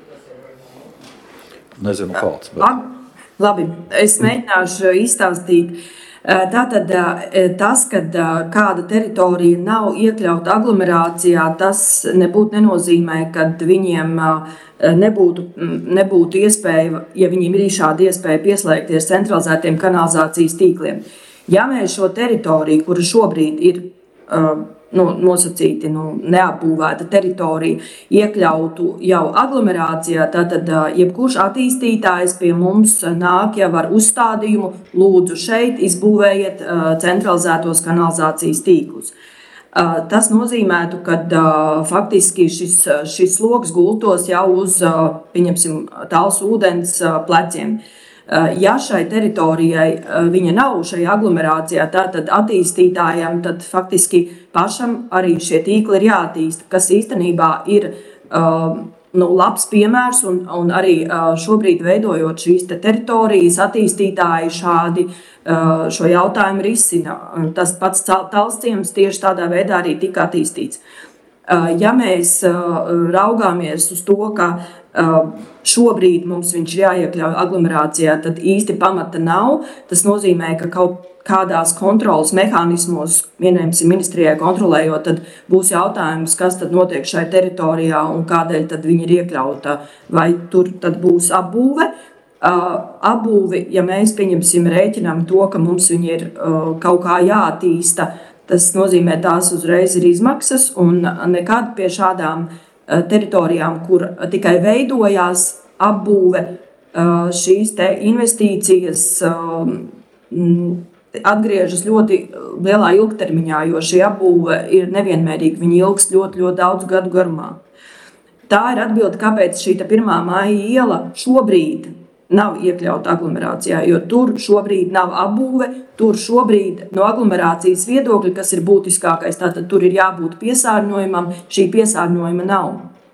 Nezinu kāds, bet... Labi, es mēģināšu izstāstīt. Tātad tas, kad kāda teritorija nav iekļauta aglomerācijā, tas nebūtu nenozīmē, ka viņiem nebūtu, nebūtu iespēja, ja viņiem ir šāda iespēja pieslēgties centralizētiem kanalizācijas tīkliem. Ja mēs šo teritoriju, kura šobrīd ir nu, nosacīti nu, neapbūvēta teritorija, iekļautu jau aglomerācijā, tad jebkurš attīstītājs pie mums nāk jau ar uzstādījumu, lūdzu šeit izbūvējiet centralizētos kanalizācijas tīklus. Tas nozīmētu, ka faktiski šis, šis sloks gultos jau uz, pieņemsim, Talsu ūdens pleciem. Ja šai teritorijai viņa nav šajā aglomerācijā, tad attīstītājiem tad faktiski pašam arī šie tīkli ir jāattīsta, kas īstenībā ir nu, labs piemērs un, un arī šobrīd veidojot šīs te teritorijas attīstītāji šādi šo jautājumu risina. Tas pats Talsciems tieši tādā veidā arī tika attīstīts. Ja mēs raugāmies uz to, ka šobrīd mums viņš ir jāiekļauj aglomerācijā, tad īsti pamata nav. Tas nozīmē, ka kaut kādās kontrolas mehānismos, vienojumsim ministrijai kontrolējot, tad būs jautājums, kas tad notiek šai teritorijā un kādēļ tad viņa ir iekļauta, vai tur tad būs apbūve. Apbūvi, ja mēs pieņemsim rēķinām to, ka mums viņi ir kaut kā jāattīsta, tas nozīmē tās uzreiz ir izmaksas un nekad pie šādām teritorijām, kur tikai veidojās apbūve, šīs te investīcijas atgriežas ļoti lielā ilgtermiņā, jo šī apbūve ir nevienmērīga, viņa ilgst ļoti, ļoti daudz gadu garumā. Tā ir atbilde, kāpēc šī pirmā māja iela šobrīd nav iekļauta aglomerācijā, jo tur šobrīd nav apbūve, tur šobrīd no aglomerācijas viedokļa, kas ir būtiskākais, tātad tur ir jābūt piesārņojumam, šī piesārņojuma nav.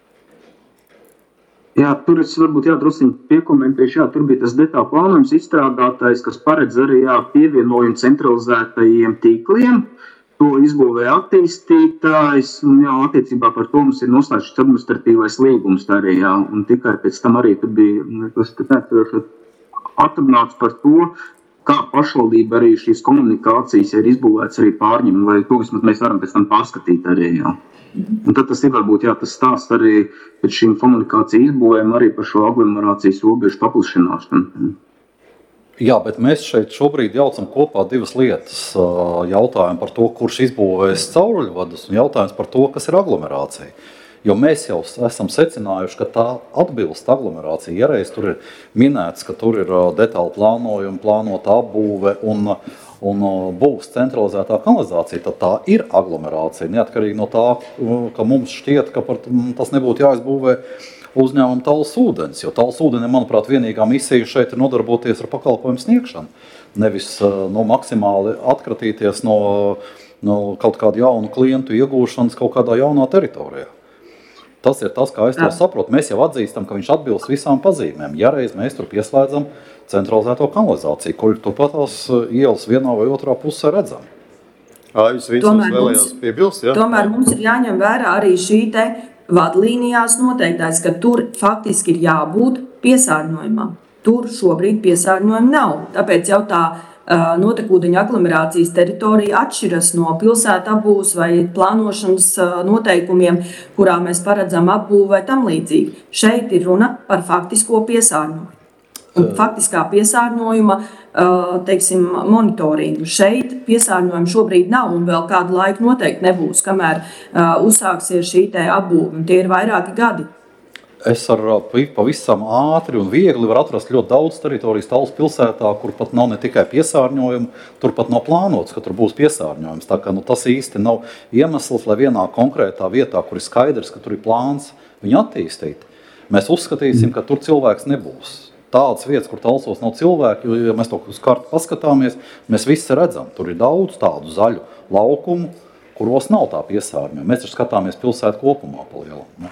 Jā, tur es varbūt jādrusciņi piekomentēšu, jā, tur bija tas detālu plānojums izstrādātais, kas paredz arī jā, pievienojumu centralizētajiem tīkliem. To izbūvēja attīstītājs, un jā, attiecībā par to mums ir noslēgts administratīvais līgums arī, jā, un tikai pēc tam arī tur bija, kas te neatceroši, atrunāts par to, kā pašvaldība arī šīs komunikācijas ir izbūvēts arī pārņem, vai to vismaz mēs varam pēc tam pārskatīt arī, jā. Un tad tas ir varbūt, jā, tas stāsts arī pēc šīm komunikāciju izbūvēm arī par šo aglomerācijas robežu paplašināšanu. Jā, bet mēs šeit šobrīd jaucam kopā divas lietas. Jautājumu par to, kurš izbūvēs cauruļvadus, un jautājums par to, kas ir aglomerācija. Jo mēs jau esam secinājuši, ka tā atbilst aglomerācija. Ja reiz tur ir minēts, ka tur ir detāli plānojumi, plānota apbūve un, un būs centralizētā kanalizācija, tad tā ir aglomerācija. Neatkarīgi no tā, ka mums šķiet, ka par tas nebūtu jāizbūvē uzņēmumu Tallas ūdens, jo Tallas ūdeni, manuprāt, vienīgā misija šeit ir nodarboties ar pakalpojumu sniegšanu. Nevis no maksimāli atkratīties no, no kaut kādu jaunu klientu iegūšanas kaut kādā jaunā teritorijā. Tas ir tas, kā es to saprotu. Mēs jau atzīstam, ka viņš atbilst visām pazīmēm. Ja reiz mēs tur pieslēdzam centralizēto kanalizāciju, kur turpat tās ielas vienā vai otrā pusē redzam. Aivis Vincents vēlējās piebilst, jā? Tomēr mums ir jāņem vērā arī šī te vadlīnijās noteiktais, ka tur faktiski ir jābūt piesārņojumam. Tur šobrīd piesārņojuma nav. Tāpēc jau tā uh, notekūdeņa aglomerācijas teritorija atšķiras no pilsētu apbūves vai plānošanas uh, noteikumiem, kurā mēs paredzam apbūvi vai tam līdzīgi. Šeit ir runa par faktisko piesārņojumu. Un faktiskā piesārņojuma uh, teiksim, monitoringu. Šeit piesārņojuma šobrīd nav un vēl kādu laiku noteikti nebūs, kamēr uh, uzsāksies šī te apbūve. Tie ir vairāki gadi. Es ar pavisam ātri un viegli var atrast ļoti daudz teritorijas Tallas pilsētā, kur pat nav ne tikai piesārņojumi, tur pat nav plānots, ka tur būs piesārņojums. Tā kā nu, tas īsti nav iemesls, lai vienā konkrētā vietā, kur ir skaidrs, ka tur ir plāns viņu attīstīt, mēs uzskatīsim, ka tur cilvēks nebūs. Tādas vietas, kur Talsos nav cilvēki, jo, ja mēs to uz kartu paskatāmies, mēs visi redzam, tur ir daudz tādu zaļu laukumu, kuros nav tā piesārņojuma. Mēs taču skatāmies pilsētu kopumā pa lielam. Ne?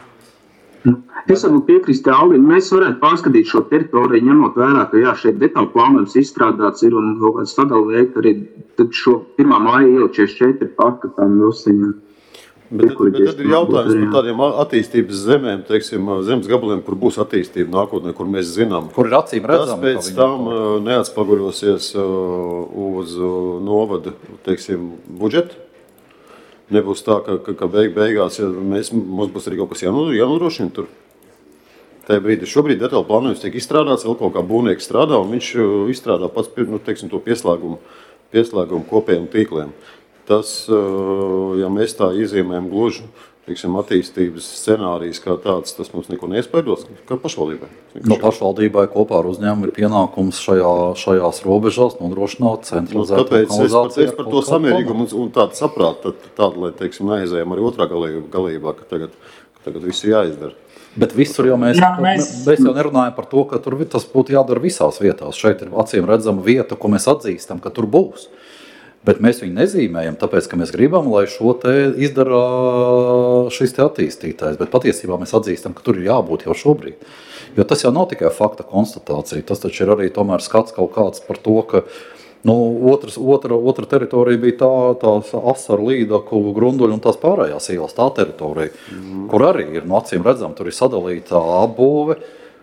Es varu piekrist Alvim, mēs varētu pārskatīt šo teritoriju, ņemot vērā, ka jā, šeit detāli plānojums izstrādāts ir un kaut kāds sadali veikt arī tad šo pirmā māja iela četrdesmit četri pārskatām Rosiņā. Bet, bet, bet tad ir jautājums par tādiem attīstības zemēm, teiksim, zemes gabaliem, kur būs attīstība nākotnē, kur mēs zinām. Kur ir acīm redzam. Tas pēc tam neatspaguļosies uz novada, teiksim, budžetu. Nebūs tā, ka, ka, ka beig, beigās, ja mēs, mums būs arī kaut kas jānodrošina tur. Tajā brīdī šobrīd detāli plānojums tiek izstrādāts, vēl kaut kā būvnieks strādā, un viņš izstrādā pats, nu, teiksim, to pieslēgumu, pieslēgumu kopējiem tīkliem. Tas, ja mēs tā iezīmējam gluži, teiksim, attīstības scenārijas kā tāds, tas mums neko neiespaidos, kā pašvaldībai. No pašvaldībai kopā ar uzņēmumu ir pienākums šajā, šajās robežās nodrošināt centralizētu kanalizāciju. Tāpēc es par, par to samērīgumu un, un tādu saprātu, tādu, lai, teiksim, neaizējam arī otrā galībā, ka tagad, ka tagad viss ir jāizdara. Bet visur jau mēs, Jā, mēs... mēs jau nerunājam par to, ka tur tas būtu jādara visās vietās. Šeit ir acīm redzama vieta, ko mēs atzīstam, ka tur būs. Bet mēs viņu nezīmējam, tāpēc, ka mēs gribam, lai šo te izdara šis te attīstītājs. Bet patiesībā mēs atzīstam, ka tur ir jābūt jau šobrīd. Jo tas jau nav tikai fakta konstatācija. Tas taču ir arī tomēr skats kaut kāds par to, ka Nu, otrs, otra, otra teritorija bija tā, tās Asaru, Līdaku, Grunduļu un tās pārējās ielas, tā teritorija, mm. kur arī ir, no acīm redzam, tur ir sadalīta apbūve.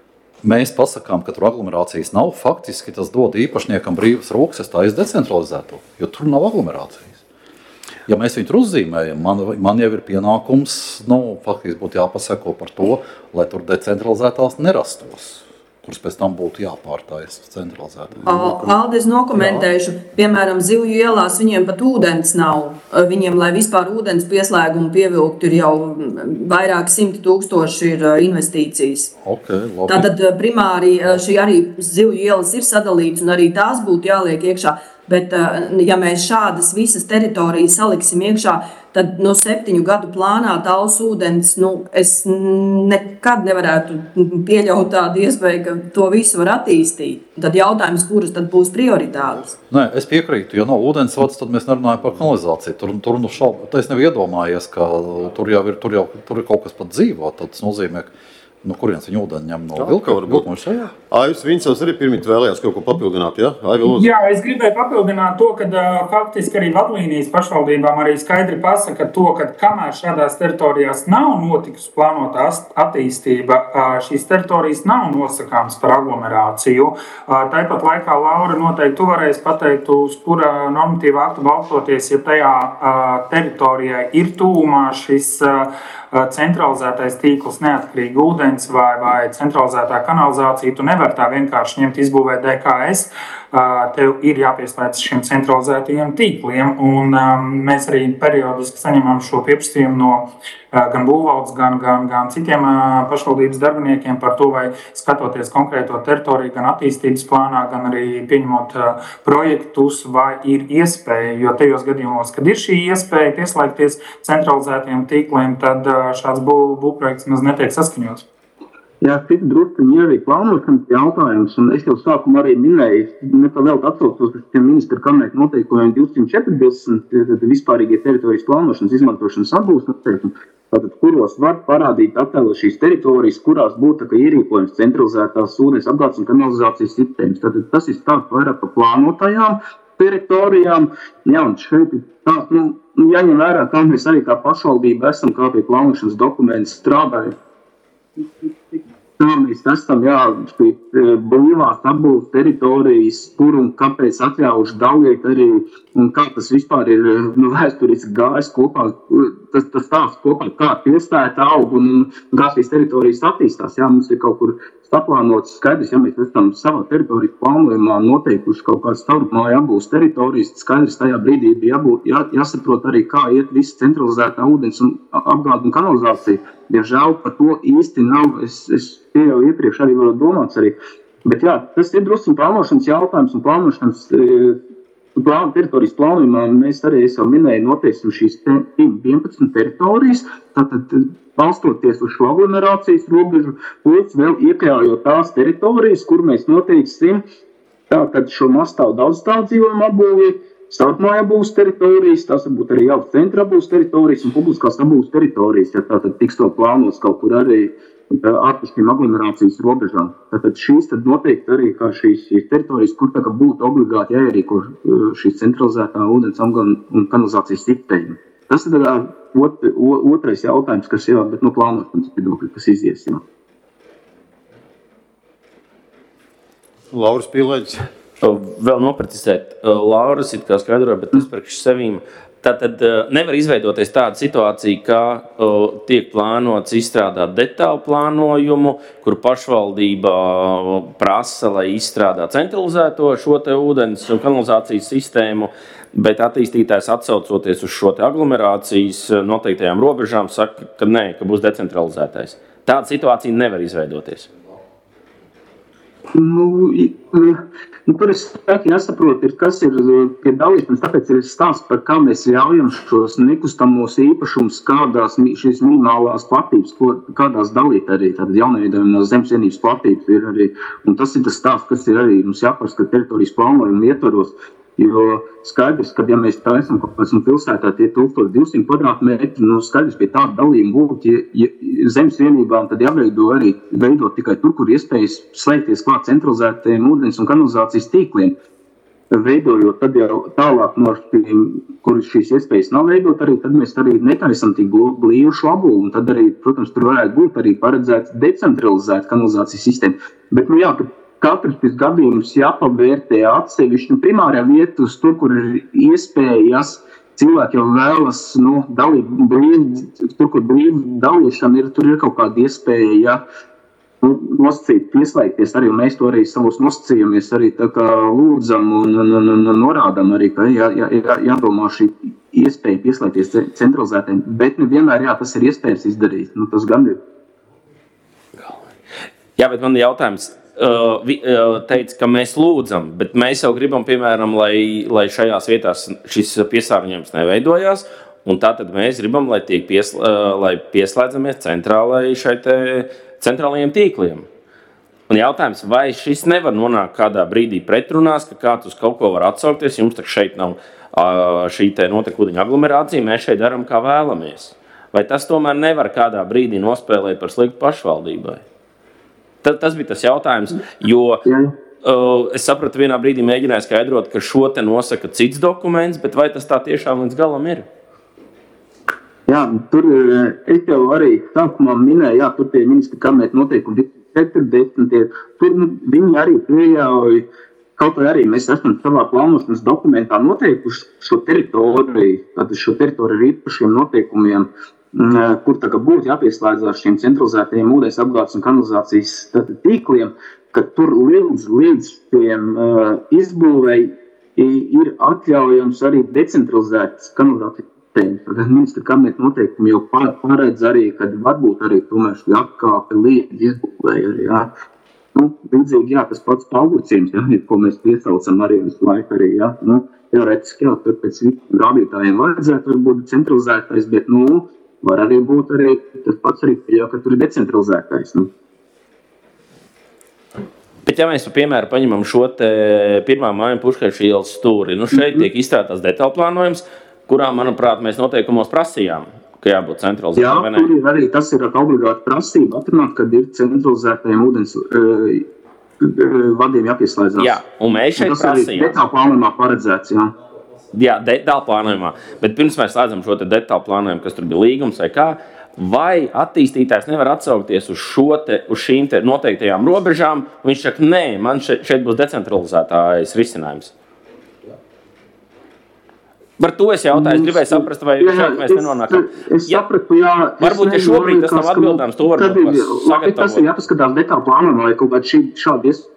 Mēs pasakām, ka tur aglomerācijas nav, faktiski tas dod īpašniekam brīvas rokas, es tā es decentralizētu, jo tur nav aglomerācijas. Ja mēs viņu tur uzzīmējam, man, man jau ir pienākums, nu, faktiski būtu jāpaseko par to, lai tur decentralizētās nerastos, kuras pēc tam būtu jāpārtājas centralizētā. Alde, es nokomentēšu, piemēram, Zivju ielās viņiem pat ūdens nav. Viņiem, lai vispār ūdens pieslēgumu pievilkt, ir jau vairāk simti tūkstoši ir investīcijas. Okay, labi. Tātad primāri šī arī Zivju ielas ir sadalīts un arī tās būtu jāliek iekšā. Bet, ja mēs šādas visas teritorijas saliksim iekšā, tad no septiņu gadu plānā Talsu ūdens, nu, es nekad nevarētu pieļaut tādu iespēju, ka to visu var attīstīt. Tad jautājums, kuras tad būs prioritātes? Nē, es piekrītu, ja nav ūdensvads, tad mēs nerunājam par kanalizāciju. Tur, tur nu šaubu, es nevu iedomājies, ka tur jau ir, tur jau, tur ir kaut kas pat dzīvo, tad tas nozīmē, ka no kurienes viņa ūdeni ņem no Vilka? Aivis Vincels arī pirmīt vēlējās kaut ko papildināt, ja? Aivi, lūdzu. Jā, es gribēju papildināt to, ka uh, faktiski arī vadlīnijas pašvaldībām arī skaidri pasaka to, ka kamēr šādās teritorijās nav notikusi plānotā attīstība, uh, šīs teritorijas nav nosakāmas par aglomerāciju. Uh, tāpat laikā Laura noteikti tu varēs pateikt, uz kura normatīva aktu balstoties, ja tajā uh, teritorijā ir tūmā šis uh, centralizētais tīkls, neatkarīgi ūdens vai, vai centralizētā kanalizācija, tu nevar tā vienkārši ņemt, izbūvēt D K S. Tev ir jāpieslēdz šiem centralizētajiem tīkliem, un um, mēs arī periodiski saņemam šo pieprasījumu no uh, gan būvvaldes, gan, gan, gan citiem uh, pašvaldības darbiniekiem par to, vai skatoties konkrēto teritoriju, gan attīstības plānā, gan arī pieņemot uh, projektus, vai ir iespēja, jo tajos gadījumos, kad ir šī iespēja pieslēgties centralizētajiem tīkliem, tad uh, šāds bū, būvprojekts maz netiek saskaņots. Jā, citi druskuļi ir arī plānošanas jautājums, un es jau sākumā arī minēju, nepavēlt atsaucos uz tiem ministra kabineta noteikumiem divsimt četrdesmit vispārīgie teritorijas plānošanas izmantošanas atbūves noteikumi, tātad, kuros var parādīt attēlot šīs teritorijas, kurās būtu ierīkojums centralizētās ūdens apgādes un kanalizācijas sistēmas. Tātad tas ir stāsts vairāk par plānotajām teritorijām. Jā, un šeit ir tā, nu, jāņem vērā, kā mēs arī kā pašvaldība esam, kā pie plānošanas dokumentu strādājam. Tā mēs esam, jā, brīvās apbūves teritorijas, kur un kāpēc atļaujuši daugiet arī, un kā tas vispār ir, nu, vēsturiski gājis kopā, tas, tas stāsts kopā, kā pilsēta aug un, un kā šīs teritorijas attīstās. Jā, mums ir kaut kur saplānots skaidrs, ja mēs esam savā teritorijas plānojumā noteikuši kaut kādas starpmāju apbūves teritorijas, skaidrs tajā brīdī bija jābūt, jā, jāsaprot arī, kā iet visa centralizētā ūdens un apgāde un kanalizācija. Diemžēl par to īsti nav, es, es jau iepriekš arī varu domāts arī. Bet jā, tas ir drusku plānošanas jautājums un plānošanas plānu, teritorijas plānojumā. Mēs arī, es jau minēju, noteiksim šīs vienpadsmit teritorijas, tātad balstoties uz šo aglomerācijas robežu, plus vēl iekļaujot tās teritorijas, kur mēs noteiksim tātad šo mazstāvu daudzstāvu dzīvojumu apbūvi, starpmāju apbūves teritorijas, tās varbūt arī jauks centra apbūves teritorijas un publiskās apbūves teritorijas, ja tātad tiks to plānots kaut kur arī ārpus šīm aglomerācijas robežām. Tātad šīs tad noteikti arī kā šīs, šīs teritorijas, kur tā kā būtu obligāti jāierīko šīs centralizētā ūdens un kanalizācijas sistēma. Tas ir ot, otrais jautājums, kas jā, bet no plānošanas viedokļa, kas izies. Jā. Lauras Pīlēģis. Vēl noprecizēt, Lauras it kā skaidroja, bet es priekš sevīm. Tātad nevar izveidoties tāda situācija, kā tiek plānots izstrādāt detālu plānojumu, kur pašvaldība prasa, lai izstrādā centralizēto šo te ūdens un kanalizācijas sistēmu, bet attīstītājs atsaucoties uz šo te aglomerācijas noteiktajām robežām saka, ka nē, ka būs decentralizētais. Tāda situācija nevar izveidoties. Nu, nu, tur es saku, jāsaprot, ir, kas ir pie dalīšanas, tāpēc ir stāsts par kā mēs ļaujam šos nekustamos īpašumus, kādās šīs minimālās platības, kādās dalīt arī, tātad jaunveidojumās zemesvienības platības ir arī, un tas ir tas stāsts, kas ir arī mums jāpārskata teritorijas plānojuma ietvaros, jo skaidrs, ka ja mēs tā esam kaut kāds un pilsētā tie tūkstoš divsimt kvadrātmetri, nu skaidrs pie tāda dalījuma būtu, ja, ja zemes vienībām tad jāveido arī veidot tikai tur, kur iespējas slēgties klāt centralizētajiem ūdens un kanalizācijas tīkliem. veidojot, tad jau tālāk no šīm, kur šīs iespējas nav veidot, arī tad mēs arī netaisam tik blīvušu labu, un tad arī, protams, tur varētu būt arī paredzēts decentralizēt kanalizācijas sistēmu. Bet, nu jā, katrs šis gadījums jāpavērtē atsevišķi, nu, primārā vieta uz tur, kur ir iespējas, cilvēki jau vēlas, nu, dalīt, blīvi, tur, kur blīvi dalīšana ir, tur ir kaut kāda iespēja, ja, nu, nosacīt, pieslēgties arī, un mēs to arī savos nosacījumies arī tā kā lūdzam un, un, un, un norādam arī, ka jā, jā, jā, jādomā šī iespēja pieslēgties centralizētiem, bet nevienmēr, jā, tas ir iespējams izdarīt, nu, tas gan ir. Jā, bet man jautājums, uh, teica, ka mēs lūdzam, bet mēs jau gribam, piemēram, lai, lai šajās vietās šis piesārņojums neveidojās, un tātad mēs gribam, lai, tiek piesl, uh, lai pieslēdzamies centrālai šai te centrālajiem tīkliem. Un jautājums, vai šis nevar nonākt kādā brīdī pretrunās, ka kāds uz kaut ko var atsaukties, jums tak šeit nav uh, šī te notekūdeņa aglomerācija, mēs šeit daram kā vēlamies. Vai tas tomēr nevar kādā brīdī nospēlēt par sliktu pašvaldībai? Tas, tas bija tas jautājums, jo uh, es sapratu, vienā brīdī mēģināju skaidrot, ka šo te nosaka cits dokuments, bet vai tas tā tiešām līdz galam ir? Jā, tur es jau arī sākumā minēju, jā, tur tie ministri kabineta noteikumi četrdesmit, tur nu, viņi arī pieļauj, kaut vai arī mēs esam savā plānošanas dokumentā noteikuši šo teritoriju, tātad šo teritoriju ar īpašiem noteikumiem, kur tā kā būtu jāpieslēdzās šiem centralizētajiem ūdens apgādes un kanalizācijas tātad, tīkliem, ka tur līdz, līdz šiem uh, izbūvei ir atļaujams arī decentralizētas kanalizācijas. Tad ministra kabineta noteikumi jau paredz arī, kad varbūt arī tomēr šī atkāpe līdz izbūvēja arī, jā. Nu, līdzīgi, jā, tas pats paugurciens, jā, ko mēs piesaucam arī visu laiku arī, jā. Nu, teorētiski, jā, tur pēc visiem rādītājiem vajadzētu varbūt centralizētais, bet, nu, var arī būt arī tas pats arī, jā, ka tur ir decentralizētais, nu. Bet ja mēs, piemēram, paņemam šo te pirmā māja Puškaiša ielas stūri, nu, šeit mm-hmm. tiek izstrādāts detālplānojums, kurā, manuprāt, mēs noteikumos prasījām, ka jābūt centralizētām. Jā, tur ir arī, tas ir obligāti prasība atrunāt, kad ir centralizētajiem ūdens uh, vadiem jāpieslēdzās. Jā, un mēs šeit un tas prasījām. Tas arī detālu plānojumā paredzēts, jā. Jā, detālu plānojumā. Bet pirms mēs slēdzam šo te detālu plānojumu, kas tur bija līgums vai kā, vai attīstītājs nevar atsaukties uz, šo te, uz šīm te noteiktajām robežām, un viņš saka, nē, man šeit, šeit būs decentralizētājs risinājums. Par to es jautāju, es gribēju saprast, vai jā, šeit mēs nenonākam. Es, es sapratu, jā. Varbūt, ja šobrīd tas nav atbildāms, to varbūt sagatavot. Tas ir jāpaskatās detālu plānojumā, vai kaut kāds šī, šādi ies...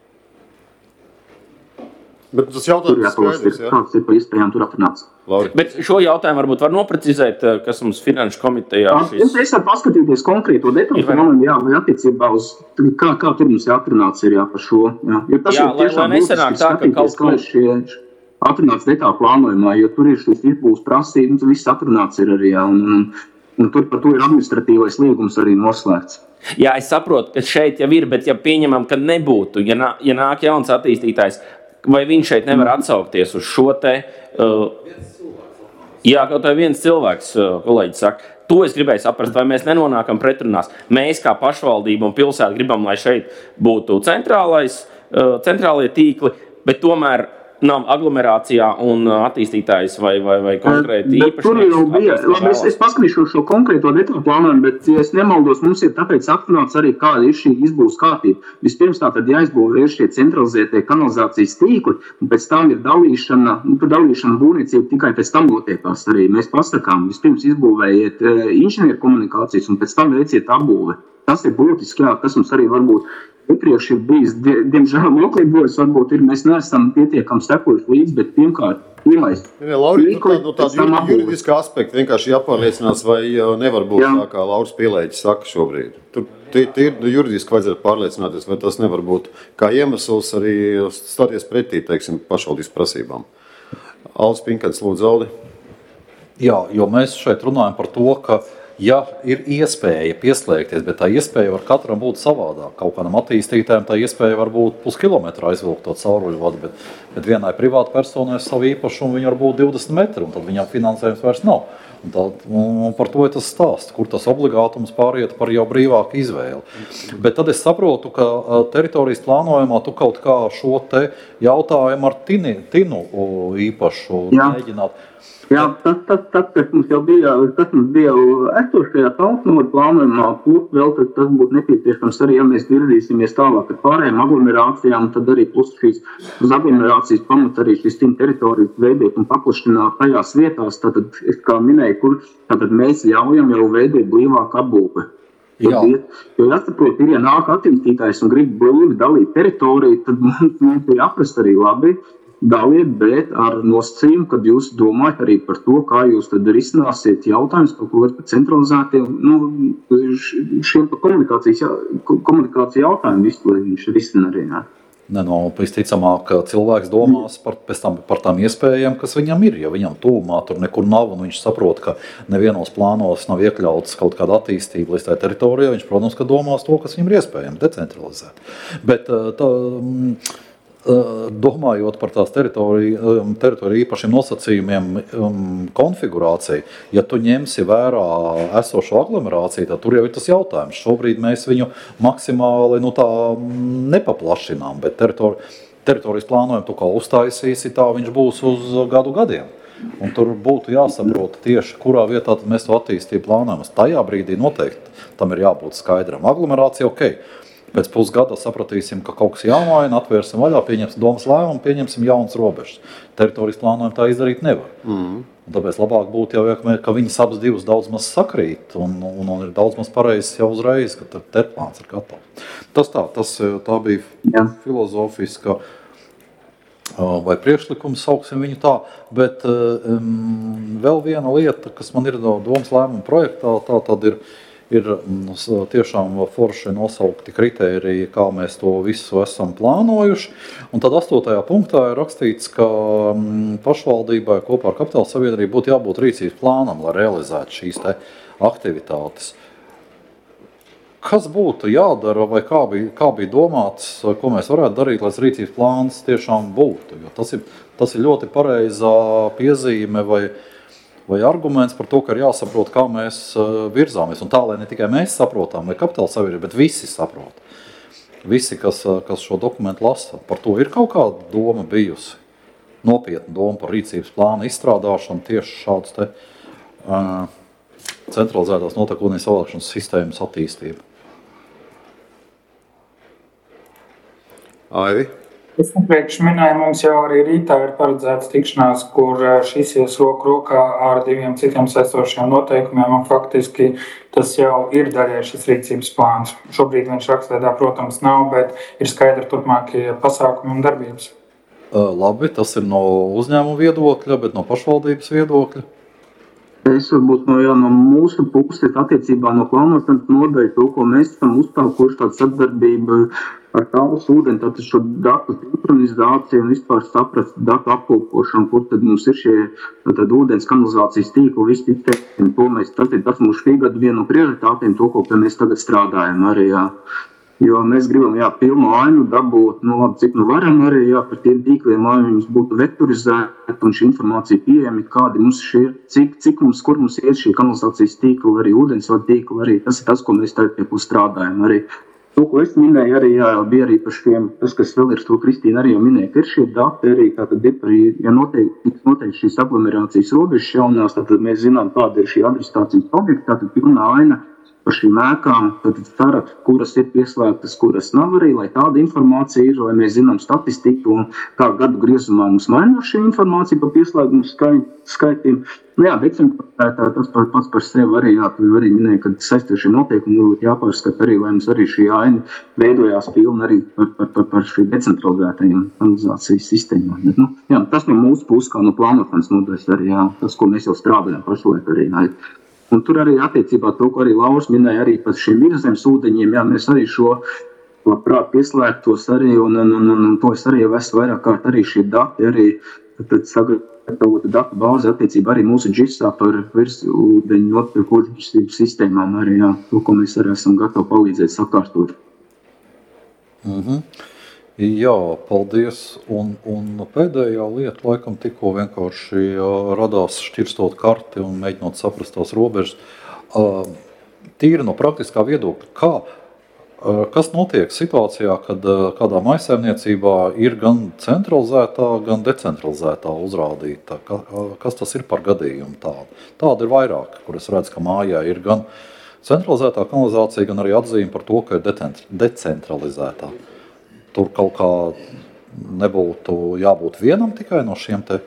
Bet tas jautājums skaidrs, jā? Kāds ir pa iespējām tur atrunāts. Bet šo jautājumu varbūt var noprecizēt, kas mums finanšu komitejā šis... Es, es varu paskatīties konkrēto detālu plānojumu, jā, vai attiecībā uz, kā, kā tur mums jāatrunāts ir, jā, par šo, jā. Jo tas jā, ir tiešām lai nesanāk tā, ka kaut ko... atrunāts detālu plānojumā, jo tur ir šīs izbūves prasības, un viss atrunāts ir arī, jā, un, un, un tur par to ir administratīvais liegums arī noslēgts. Jā, es saprotu, ka šeit jau ir, bet ja pieņemam, ka nebūtu, ja, nā, ja nāk jauns attīstītājs, vai viņš šeit nevar atsaukties uz šo te... Uh, jā, kaut vai viens cilvēks, uh, kolēģis saka, to es gribēju saprast, vai mēs nenonākam pretrunās. Mēs kā pašvaldība un pilsēta gribam, lai šeit būtu centrālais, uh, centrālie tīkli, bet tomēr nav aglomerācijā un attīstītājs vai, vai, vai konkrēti īpašnieks. Tur jau bija, labi, es, es paskatīšu šo konkrēto detālu plānojumu, bet, ja es nemaldos, mums ir tāpēc atrunāts arī, kāda ir šī izbūves kārtība. Vispirms tātad jāizbūvē ir šie centralizētie kanalizācijas tīkli, un pēc tam ir dalīšana, nu, dalīšana būvniecība tikai pēc tam notiekās arī. Mēs pasakām, vispirms izbūvējiet inženieru komunikācijas, un pēc tam veiciet apbūve. Tas ir būtiski, jā, tas mums arī varbūt iepriekš ir bijis, diemžēl noklībojas, varbūt ir, mēs neesam pietiekami sekojuši līdz, bet pirmkārt, pirmais. Ja, Lauri, no, no tāda juridiskā aspekta vienkārši jāpārliecinās, vai nevar būt jā. Tā, kā Lauris Pielēģis saka šobrīd. Tur ir juridiski vajadzētu pārliecināties, vai tas nevar būt kā iemesls arī stāties pretī, teiksim, pašvaldības prasībām. Aldis Pinkants, lūdzu, Aldi. Jā, jo mēs šeit runājam par to, ka ja ir iespēja pieslēgties, bet tā iespēja var katram būt savādāk. Kaut kādam attīstītājiem tā iespēja var būt puskilometra aizvilkt to cauruļu vadu, bet, bet vienai privāta personai savu īpašumu viņa var būt divdesmit metri, un tad viņam finansējums vairs nav. Un, tā, un par to ir tas stāsts, kur tas obligātums pāriet par jau brīvāku izvēli. Bet tad es saprotu, ka teritorijas plānojumā tu kaut kā šo te jautājumu ar tini, tinu īpašu Jā. mēģināt. Jā, tas, tas, tas, kas mums jau bija, tas mums bija esošajā talsnodu plānojumā, plus vēl tad tas būtu nepieciešams arī, ja mēs virzīsimies tālāk ar pārējām aglomerācijām, tad arī plus šīs uz aglomerācijas pamats arī šīs tim teritorijas veidot un paplašināt tajās vietās, tātad, es kā minēju, kur tātad mēs ļaujam jau veidot blīvāku apbūvi. Jo jāsaprot, ir, ja nāk attīstītājs un grib blīvi dalīt teritoriju, tad mums ir aprast arī labi, daliet, bet ar nosacījumu, kad jūs domājat arī par to, kā jūs tad risināsiet jautājumus par ko par centralizētiem, nu, šiem par komunikācijas, komunikāciju jautājumu visu, lai viņš risina arī. Ne? Ne, no, visticamāk, ka cilvēks domās par, pēc tam, par tām iespējām, kas viņam ir. Ja viņam tūmā tur nekur nav un viņš saprot, ka nevienos plānos nav iekļauts kaut kāda attīstība līdz tā teritorijā, viņš, protams, ka domās to, kas viņam ir iespējams decentralizēt. Bet tā... domājot par tās teritoriju, teritoriju īpašiem nosacījumiem konfigurāciju, ja tu ņemsi vērā esošo aglomerāciju, tad tur jau ir tas jautājums. Šobrīd mēs viņu maksimāli nu, tā, nepaplašinām, bet teritori, teritorijas plānojumu tu kā uztaisīsi, tā viņš būs uz gadu gadiem. Un tur būtu jāsaprot tieši, kurā vietā tad mēs to attīstību plānojam. Tajā brīdī noteikti tam ir jābūt skaidram. Aglomerācija ok. Pēc pusgada sapratīsim, ka kaut kas jāmaina, atvērsim vaļā, pieņemsim domas lēmumu, pieņemsim jaunas robežas. Teritorijas plānojumu tā izdarīt nevar. Mm. Un tāpēc labāk būtu jau, ka viņas abas divas daudz maz sakrīt un, un, un ir daudz maz pareizes jau uzreiz, ka terplāns ir gatavs. Tas tā, tas tā bija Jā. filozofiska vai priekšlikums, sauksim viņu tā, bet um, vēl viena lieta, kas man ir no domas lēmuma projektā, tā tad ir ir tiešām forši nosaukti kritēriji, kā mēs to visu esam plānojuši. Un tad astotajā punktā ir rakstīts, ka pašvaldībai kopā ar kapitāla sabiedrību būtu jābūt rīcības plānam, lai realizētu šīs te aktivitātes. Kas būtu jādara vai kā bija, kā bija domāts, ko mēs varētu darīt, lai rīcības plāns tiešām būtu? Jo tas ir, tas ir ļoti pareizā piezīme vai vai arguments par to, ka ir jāsaprot, kā mēs virzāmies. Un tā, lai ne tikai mēs saprotam, vai kapitāla sabiedrība, bet visi saprot. Visi, kas, kas šo dokumentu lasa, par to ir kaut kāda doma bijusi. Nopietna doma par rīcības plāna izstrādāšanu, tieši šāds te uh, centralizētās notekūdens savākšanas sistēmas attīstība. Aivi? Es iepriekš minēju, mums jau arī rītā ir paredzēts tikšanās, kur šis ies roku rokā ar diviem citiem saistošiem noteikumiem, un faktiski tas jau ir daļai šis rīcības plāns. Šobrīd viņš rakstveidā, protams, nav, bet ir skaidri turpmākie pasākumi un darbības. Labi, tas ir no uzņēmuma viedokļa, bet no pašvaldības viedokļa? Es varbūt no, jā, no mūsu puses attiecībā no plānošanas nodaļas, to, ko mēs esam uzstākuši, tāda sadarbība ar tālus ūdeni, tātad šo datu sinhronizāciju un vispār saprast datu apkopošanu, kur tad mums ir šie tātad ūdens kanalizācijas tīkli, visi tīkli, to mēs, tas ir tas mūsu šī gada viena no prioritātiem, to, ko mēs tagad strādājam arī, jā. Jo mēs gribam, jā, pilnu ainu dabūt, nu labi, cik nu varam arī, jā, par tiem tīkliem, lai viņus būtu vektorizēti un šī informācija pieejami, kādi mums šie, cik, cik mums, kur mums iet šī kanalizācijas tīkli, arī ūdensvadu tīkli, arī tas ir tas, ko mēs tagad pie ko strādājam arī. To, ko es minēju, arī jā, bija arī par šiem, tas, kas vēl ir, to Kristīna arī jau minēja, ka ir šie dati arī, tātad ir arī, ja noteikti, noteikti šīs aglomerācijas robežas jaunās, tātad mēs zinām, kāda ir šī administrācijas objekta, tātad pilnā aina par šīm ēkām, tad sarakst, kuras ir pieslēgtas, kuras nav arī, lai tāda informācija ir, lai mēs zinām statistiku un kā gadu griezumā mums mainās šī informācija par pieslēgumu skait, skaitiem. Nu jā, decentralizētā tas pats par sevi arī, jā, tu arī minēja, ka saistošie noteikumi būtu jāpārskata arī, lai mums arī šī aina veidojās pilna arī par, par, par, par šī decentralizētajiem kanalizācijas sistēmām. Nu, jā, tas no mūsu puses, kā no plānošanas nodaļas arī, jā, tas, ko mēs jau strādājam pašlaik arī, jā. Un tur arī attiecībā to, ko arī Lauris minēja arī par šiem virszemes ūdeņiem, jā, mēs arī šo labprāt pieslēgtos arī, un, un, un, un to es arī jau esmu vairāk kārt arī šie dati, arī tad sagatavota datu bāze attiecībā arī mūsu džisā par virsūdeņu notekūdeņu sistēmām arī, jā, to, ko mēs arī esam gatavi palīdzēt sakārtot. Mhm. Jā, paldies. Un, un pēdējā lieta, laikam, tikko vienkārši radās šķirstot karti un mēģinot saprast tās robežas. Tīri no praktiskā viedokļa, kā, kas notiek situācijā, kad kādā maisaimniecībā ir gan centralizētā, gan decentralizētā uzrādīta? Kas tas ir par gadījumu tādu? Tāda ir vairāk, kur es redzu, ka mājā ir gan centralizētā kanalizācija, gan arī atzīme par to, ka ir decentralizētā. Tur kaut kā nebūtu jābūt vienam tikai no šiem te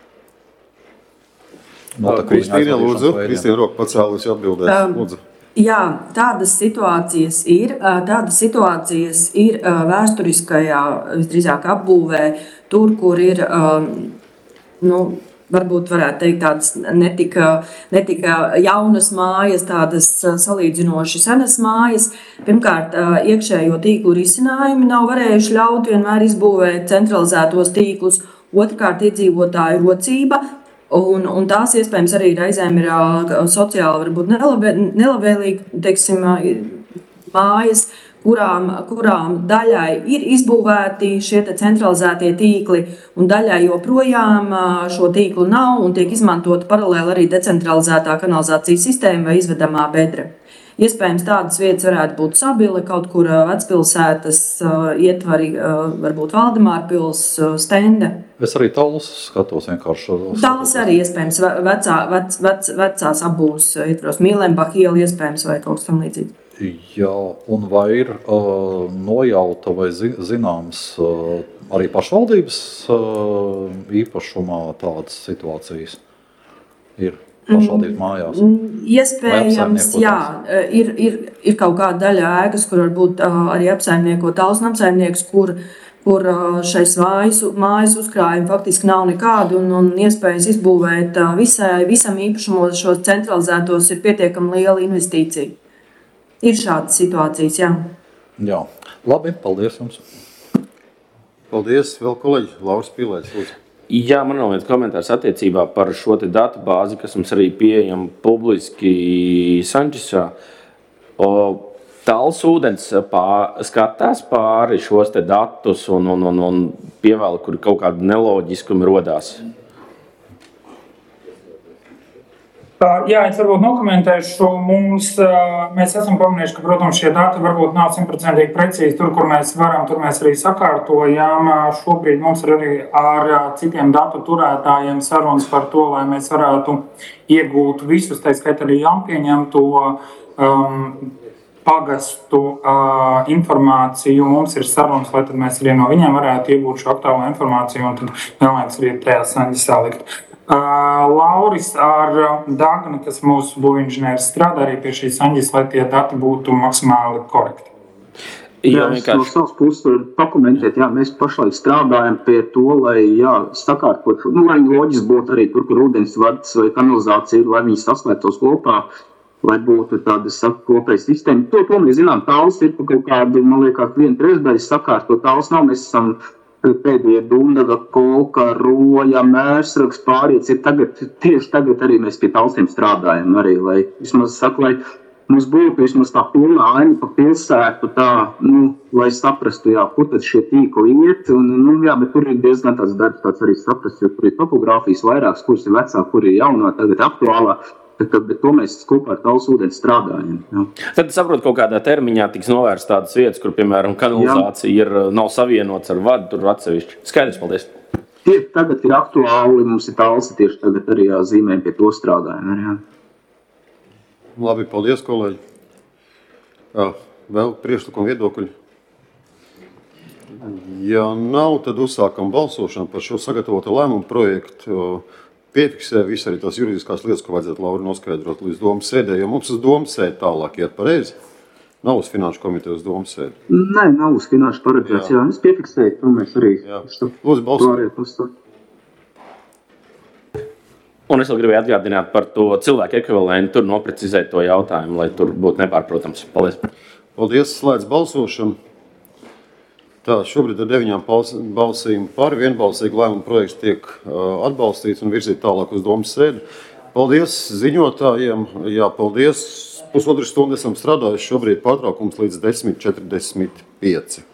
Kristīna, lūdzu, Kristīna roku pacēlus atbildēt. Lūdzu. Jā, tādas situācijas ir. Tādas situācijas ir vēsturiskajā, visdrīzāk apbūvē, tur, kur ir, nu, varbūt varētu teikt tādas netika, netika jaunas mājas, tādas salīdzinoši senas mājas. Pirmkārt, iekšējo tīklu risinājumi nav varējuši ļaut vienmēr izbūvēt centralizētos tīklus. Otrkārt, iedzīvotāju rocība, un, un tās iespējams arī reizēm ir sociāli varbūt nelabvēlīgi, teiksim, mājas, kurām, kurām daļai ir izbūvēti šie centralizētie tīkli, un daļai joprojām šo tīklu nav, un tiek izmantota paralēli arī decentralizētā kanalizācijas sistēma vai izvedamā bedre. Iespējams, tādas vietas varētu būt Sabile, kaut kur vecpilsētas ietvari, varbūt Valdemārpils, Stende. Es arī Talus skatos vienkārši. Talus arī iespējams vecā, vec, vec, vecās apbūves ietvaros, Mīlenbach iela iespējams vai kaut kas tam līdzīgs. Jā, un vai ir uh, nojauta vai zi, zināms uh, arī pašvaldības uh, īpašumā tādas situācijas ir pašvaldības mājās? Iespējams, jā, ir, ir, ir kaut kāda daļa ēkas, kur varbūt uh, arī apsaimnieko Talus apsaimnieks, kur, kur uh, šais mājas, mājas uzkrājumi faktiski nav nekādi, un, un iespējas izbūvēt uh, visai, visam īpašumos šos centralizētos ir pietiekami liela investīcija. Ir šādas situācijas, jā. Jā. Labi, paldies jums. Paldies. Vēl kolēģi, Lauris Pilēts, lūdzu. Jā, man nav viens komentārs attiecībā par šo te datu bāzi, kas mums arī pieejama publiski Sanģisā. Talus ūdens pār, skatās pāri šos te datus un, un, un, un pievēl, kur kaut kāda neloģiskumi rodās. Jā, es varbūt nokomentēšu. Mums, mēs esam pamanījuši, ka, protams, šie dati varbūt nav simtprocentīgi precīzi. Tur, kur mēs varam, tur mēs arī sakārtojam. Šobrīd mums ir arī ar citiem datu turētājiem sarunas par to, lai mēs varētu iegūt visus, tā skaitā arī jāpieņemto um, pagastu uh, informāciju. Mums ir sarunas, lai tad mēs arī no viņiem varētu iegūt šo aktuālo informāciju un tad vienlaikus arī tajā Sanģisā likt. Uh, Lauris ar Dagni, kas mūsu būvinženieris strādā arī pie šīs Sanģis, lai tie dati būtu maksimāli korekti. Jā, es no savas puses varu pakomentēt, jā, mēs pašlaik strādājam pie to, lai, jā, sakārtot, nu, lai loģiski būtu arī tur, kur ūdens vads vai kanalizācija, lai viņi saslēgtos kopā, lai būtu tāda kopēja sistēma. To, to mēs zinām, Talus ir pa kaut kādu, man liekas, viena trešdaļa sakārtot. Talus nav, mēs esam pēdējie Dundava, Kolka, Roja, Mērsraks, pāriets ir tagad, tieši tagad arī mēs pie Talusiem strādājam arī, lai, vismaz saku, lai mums būtu vismaz tā pilnā aina pa pilsētu, tā, nu, lai saprastu, jā, kur tad šie tīkli iet, un, nu, jā, bet tur ir diezgan tāds darbs, tāds arī saprast, jo tur ir topogrāfijas vairākas, kuras ir vecā, kur ir jaunā, tagad aktuālā. Bet to mēs kopā ar Talus ūdens strādājam. Jā. Tad saprot, kaut kādā termiņā tiks novērst tādas vietas, kur, piemēram, kanalizācija ir, nav savienots ar vadu, tur atsevišķi. Skaidrs, paldies. Tie tagad ir aktuāli, mums ir Talus, tieši tagad arī jā, zīmēm pie to strādājam. Jā. Labi, paldies, kolēģi. Jā, vēl priekšlikumu viedokļi. Ja nav, tad uzsākam balsošanu par šo sagatavotu lēmumu projektu. Piefiksē visu arī tās juridiskās lietas, ko vajadzētu Lauri noskaidrot līdz domas sēdē, jo mums uz domas sēdi tālāk iet pareizi. Nav uz finanšu komiteju uz domas sēdi. Nē, nav uz finanšu paredzēts, jā. jā. Es piefiksēju, to mēs arī. Jā. Lūdzu, balsot. Un es vēl gribēju atgādināt par to cilvēku ekvivalentu, tur noprecizēt to jautājumu, lai tur būtu nepārprotams. Paldies. Paldies, slēdz balsošanu. Tā, šobrīd ar deviņām balsīm par vienbalsīgu lēmumu projekts tiek uh, atbalstīts un virzīt tālāk uz domas sēdi. Paldies ziņotājiem. Jā, paldies. Pusotru stundu esam strādājuši. Šobrīd pārtraukums līdz desmit četrdesmit pieci.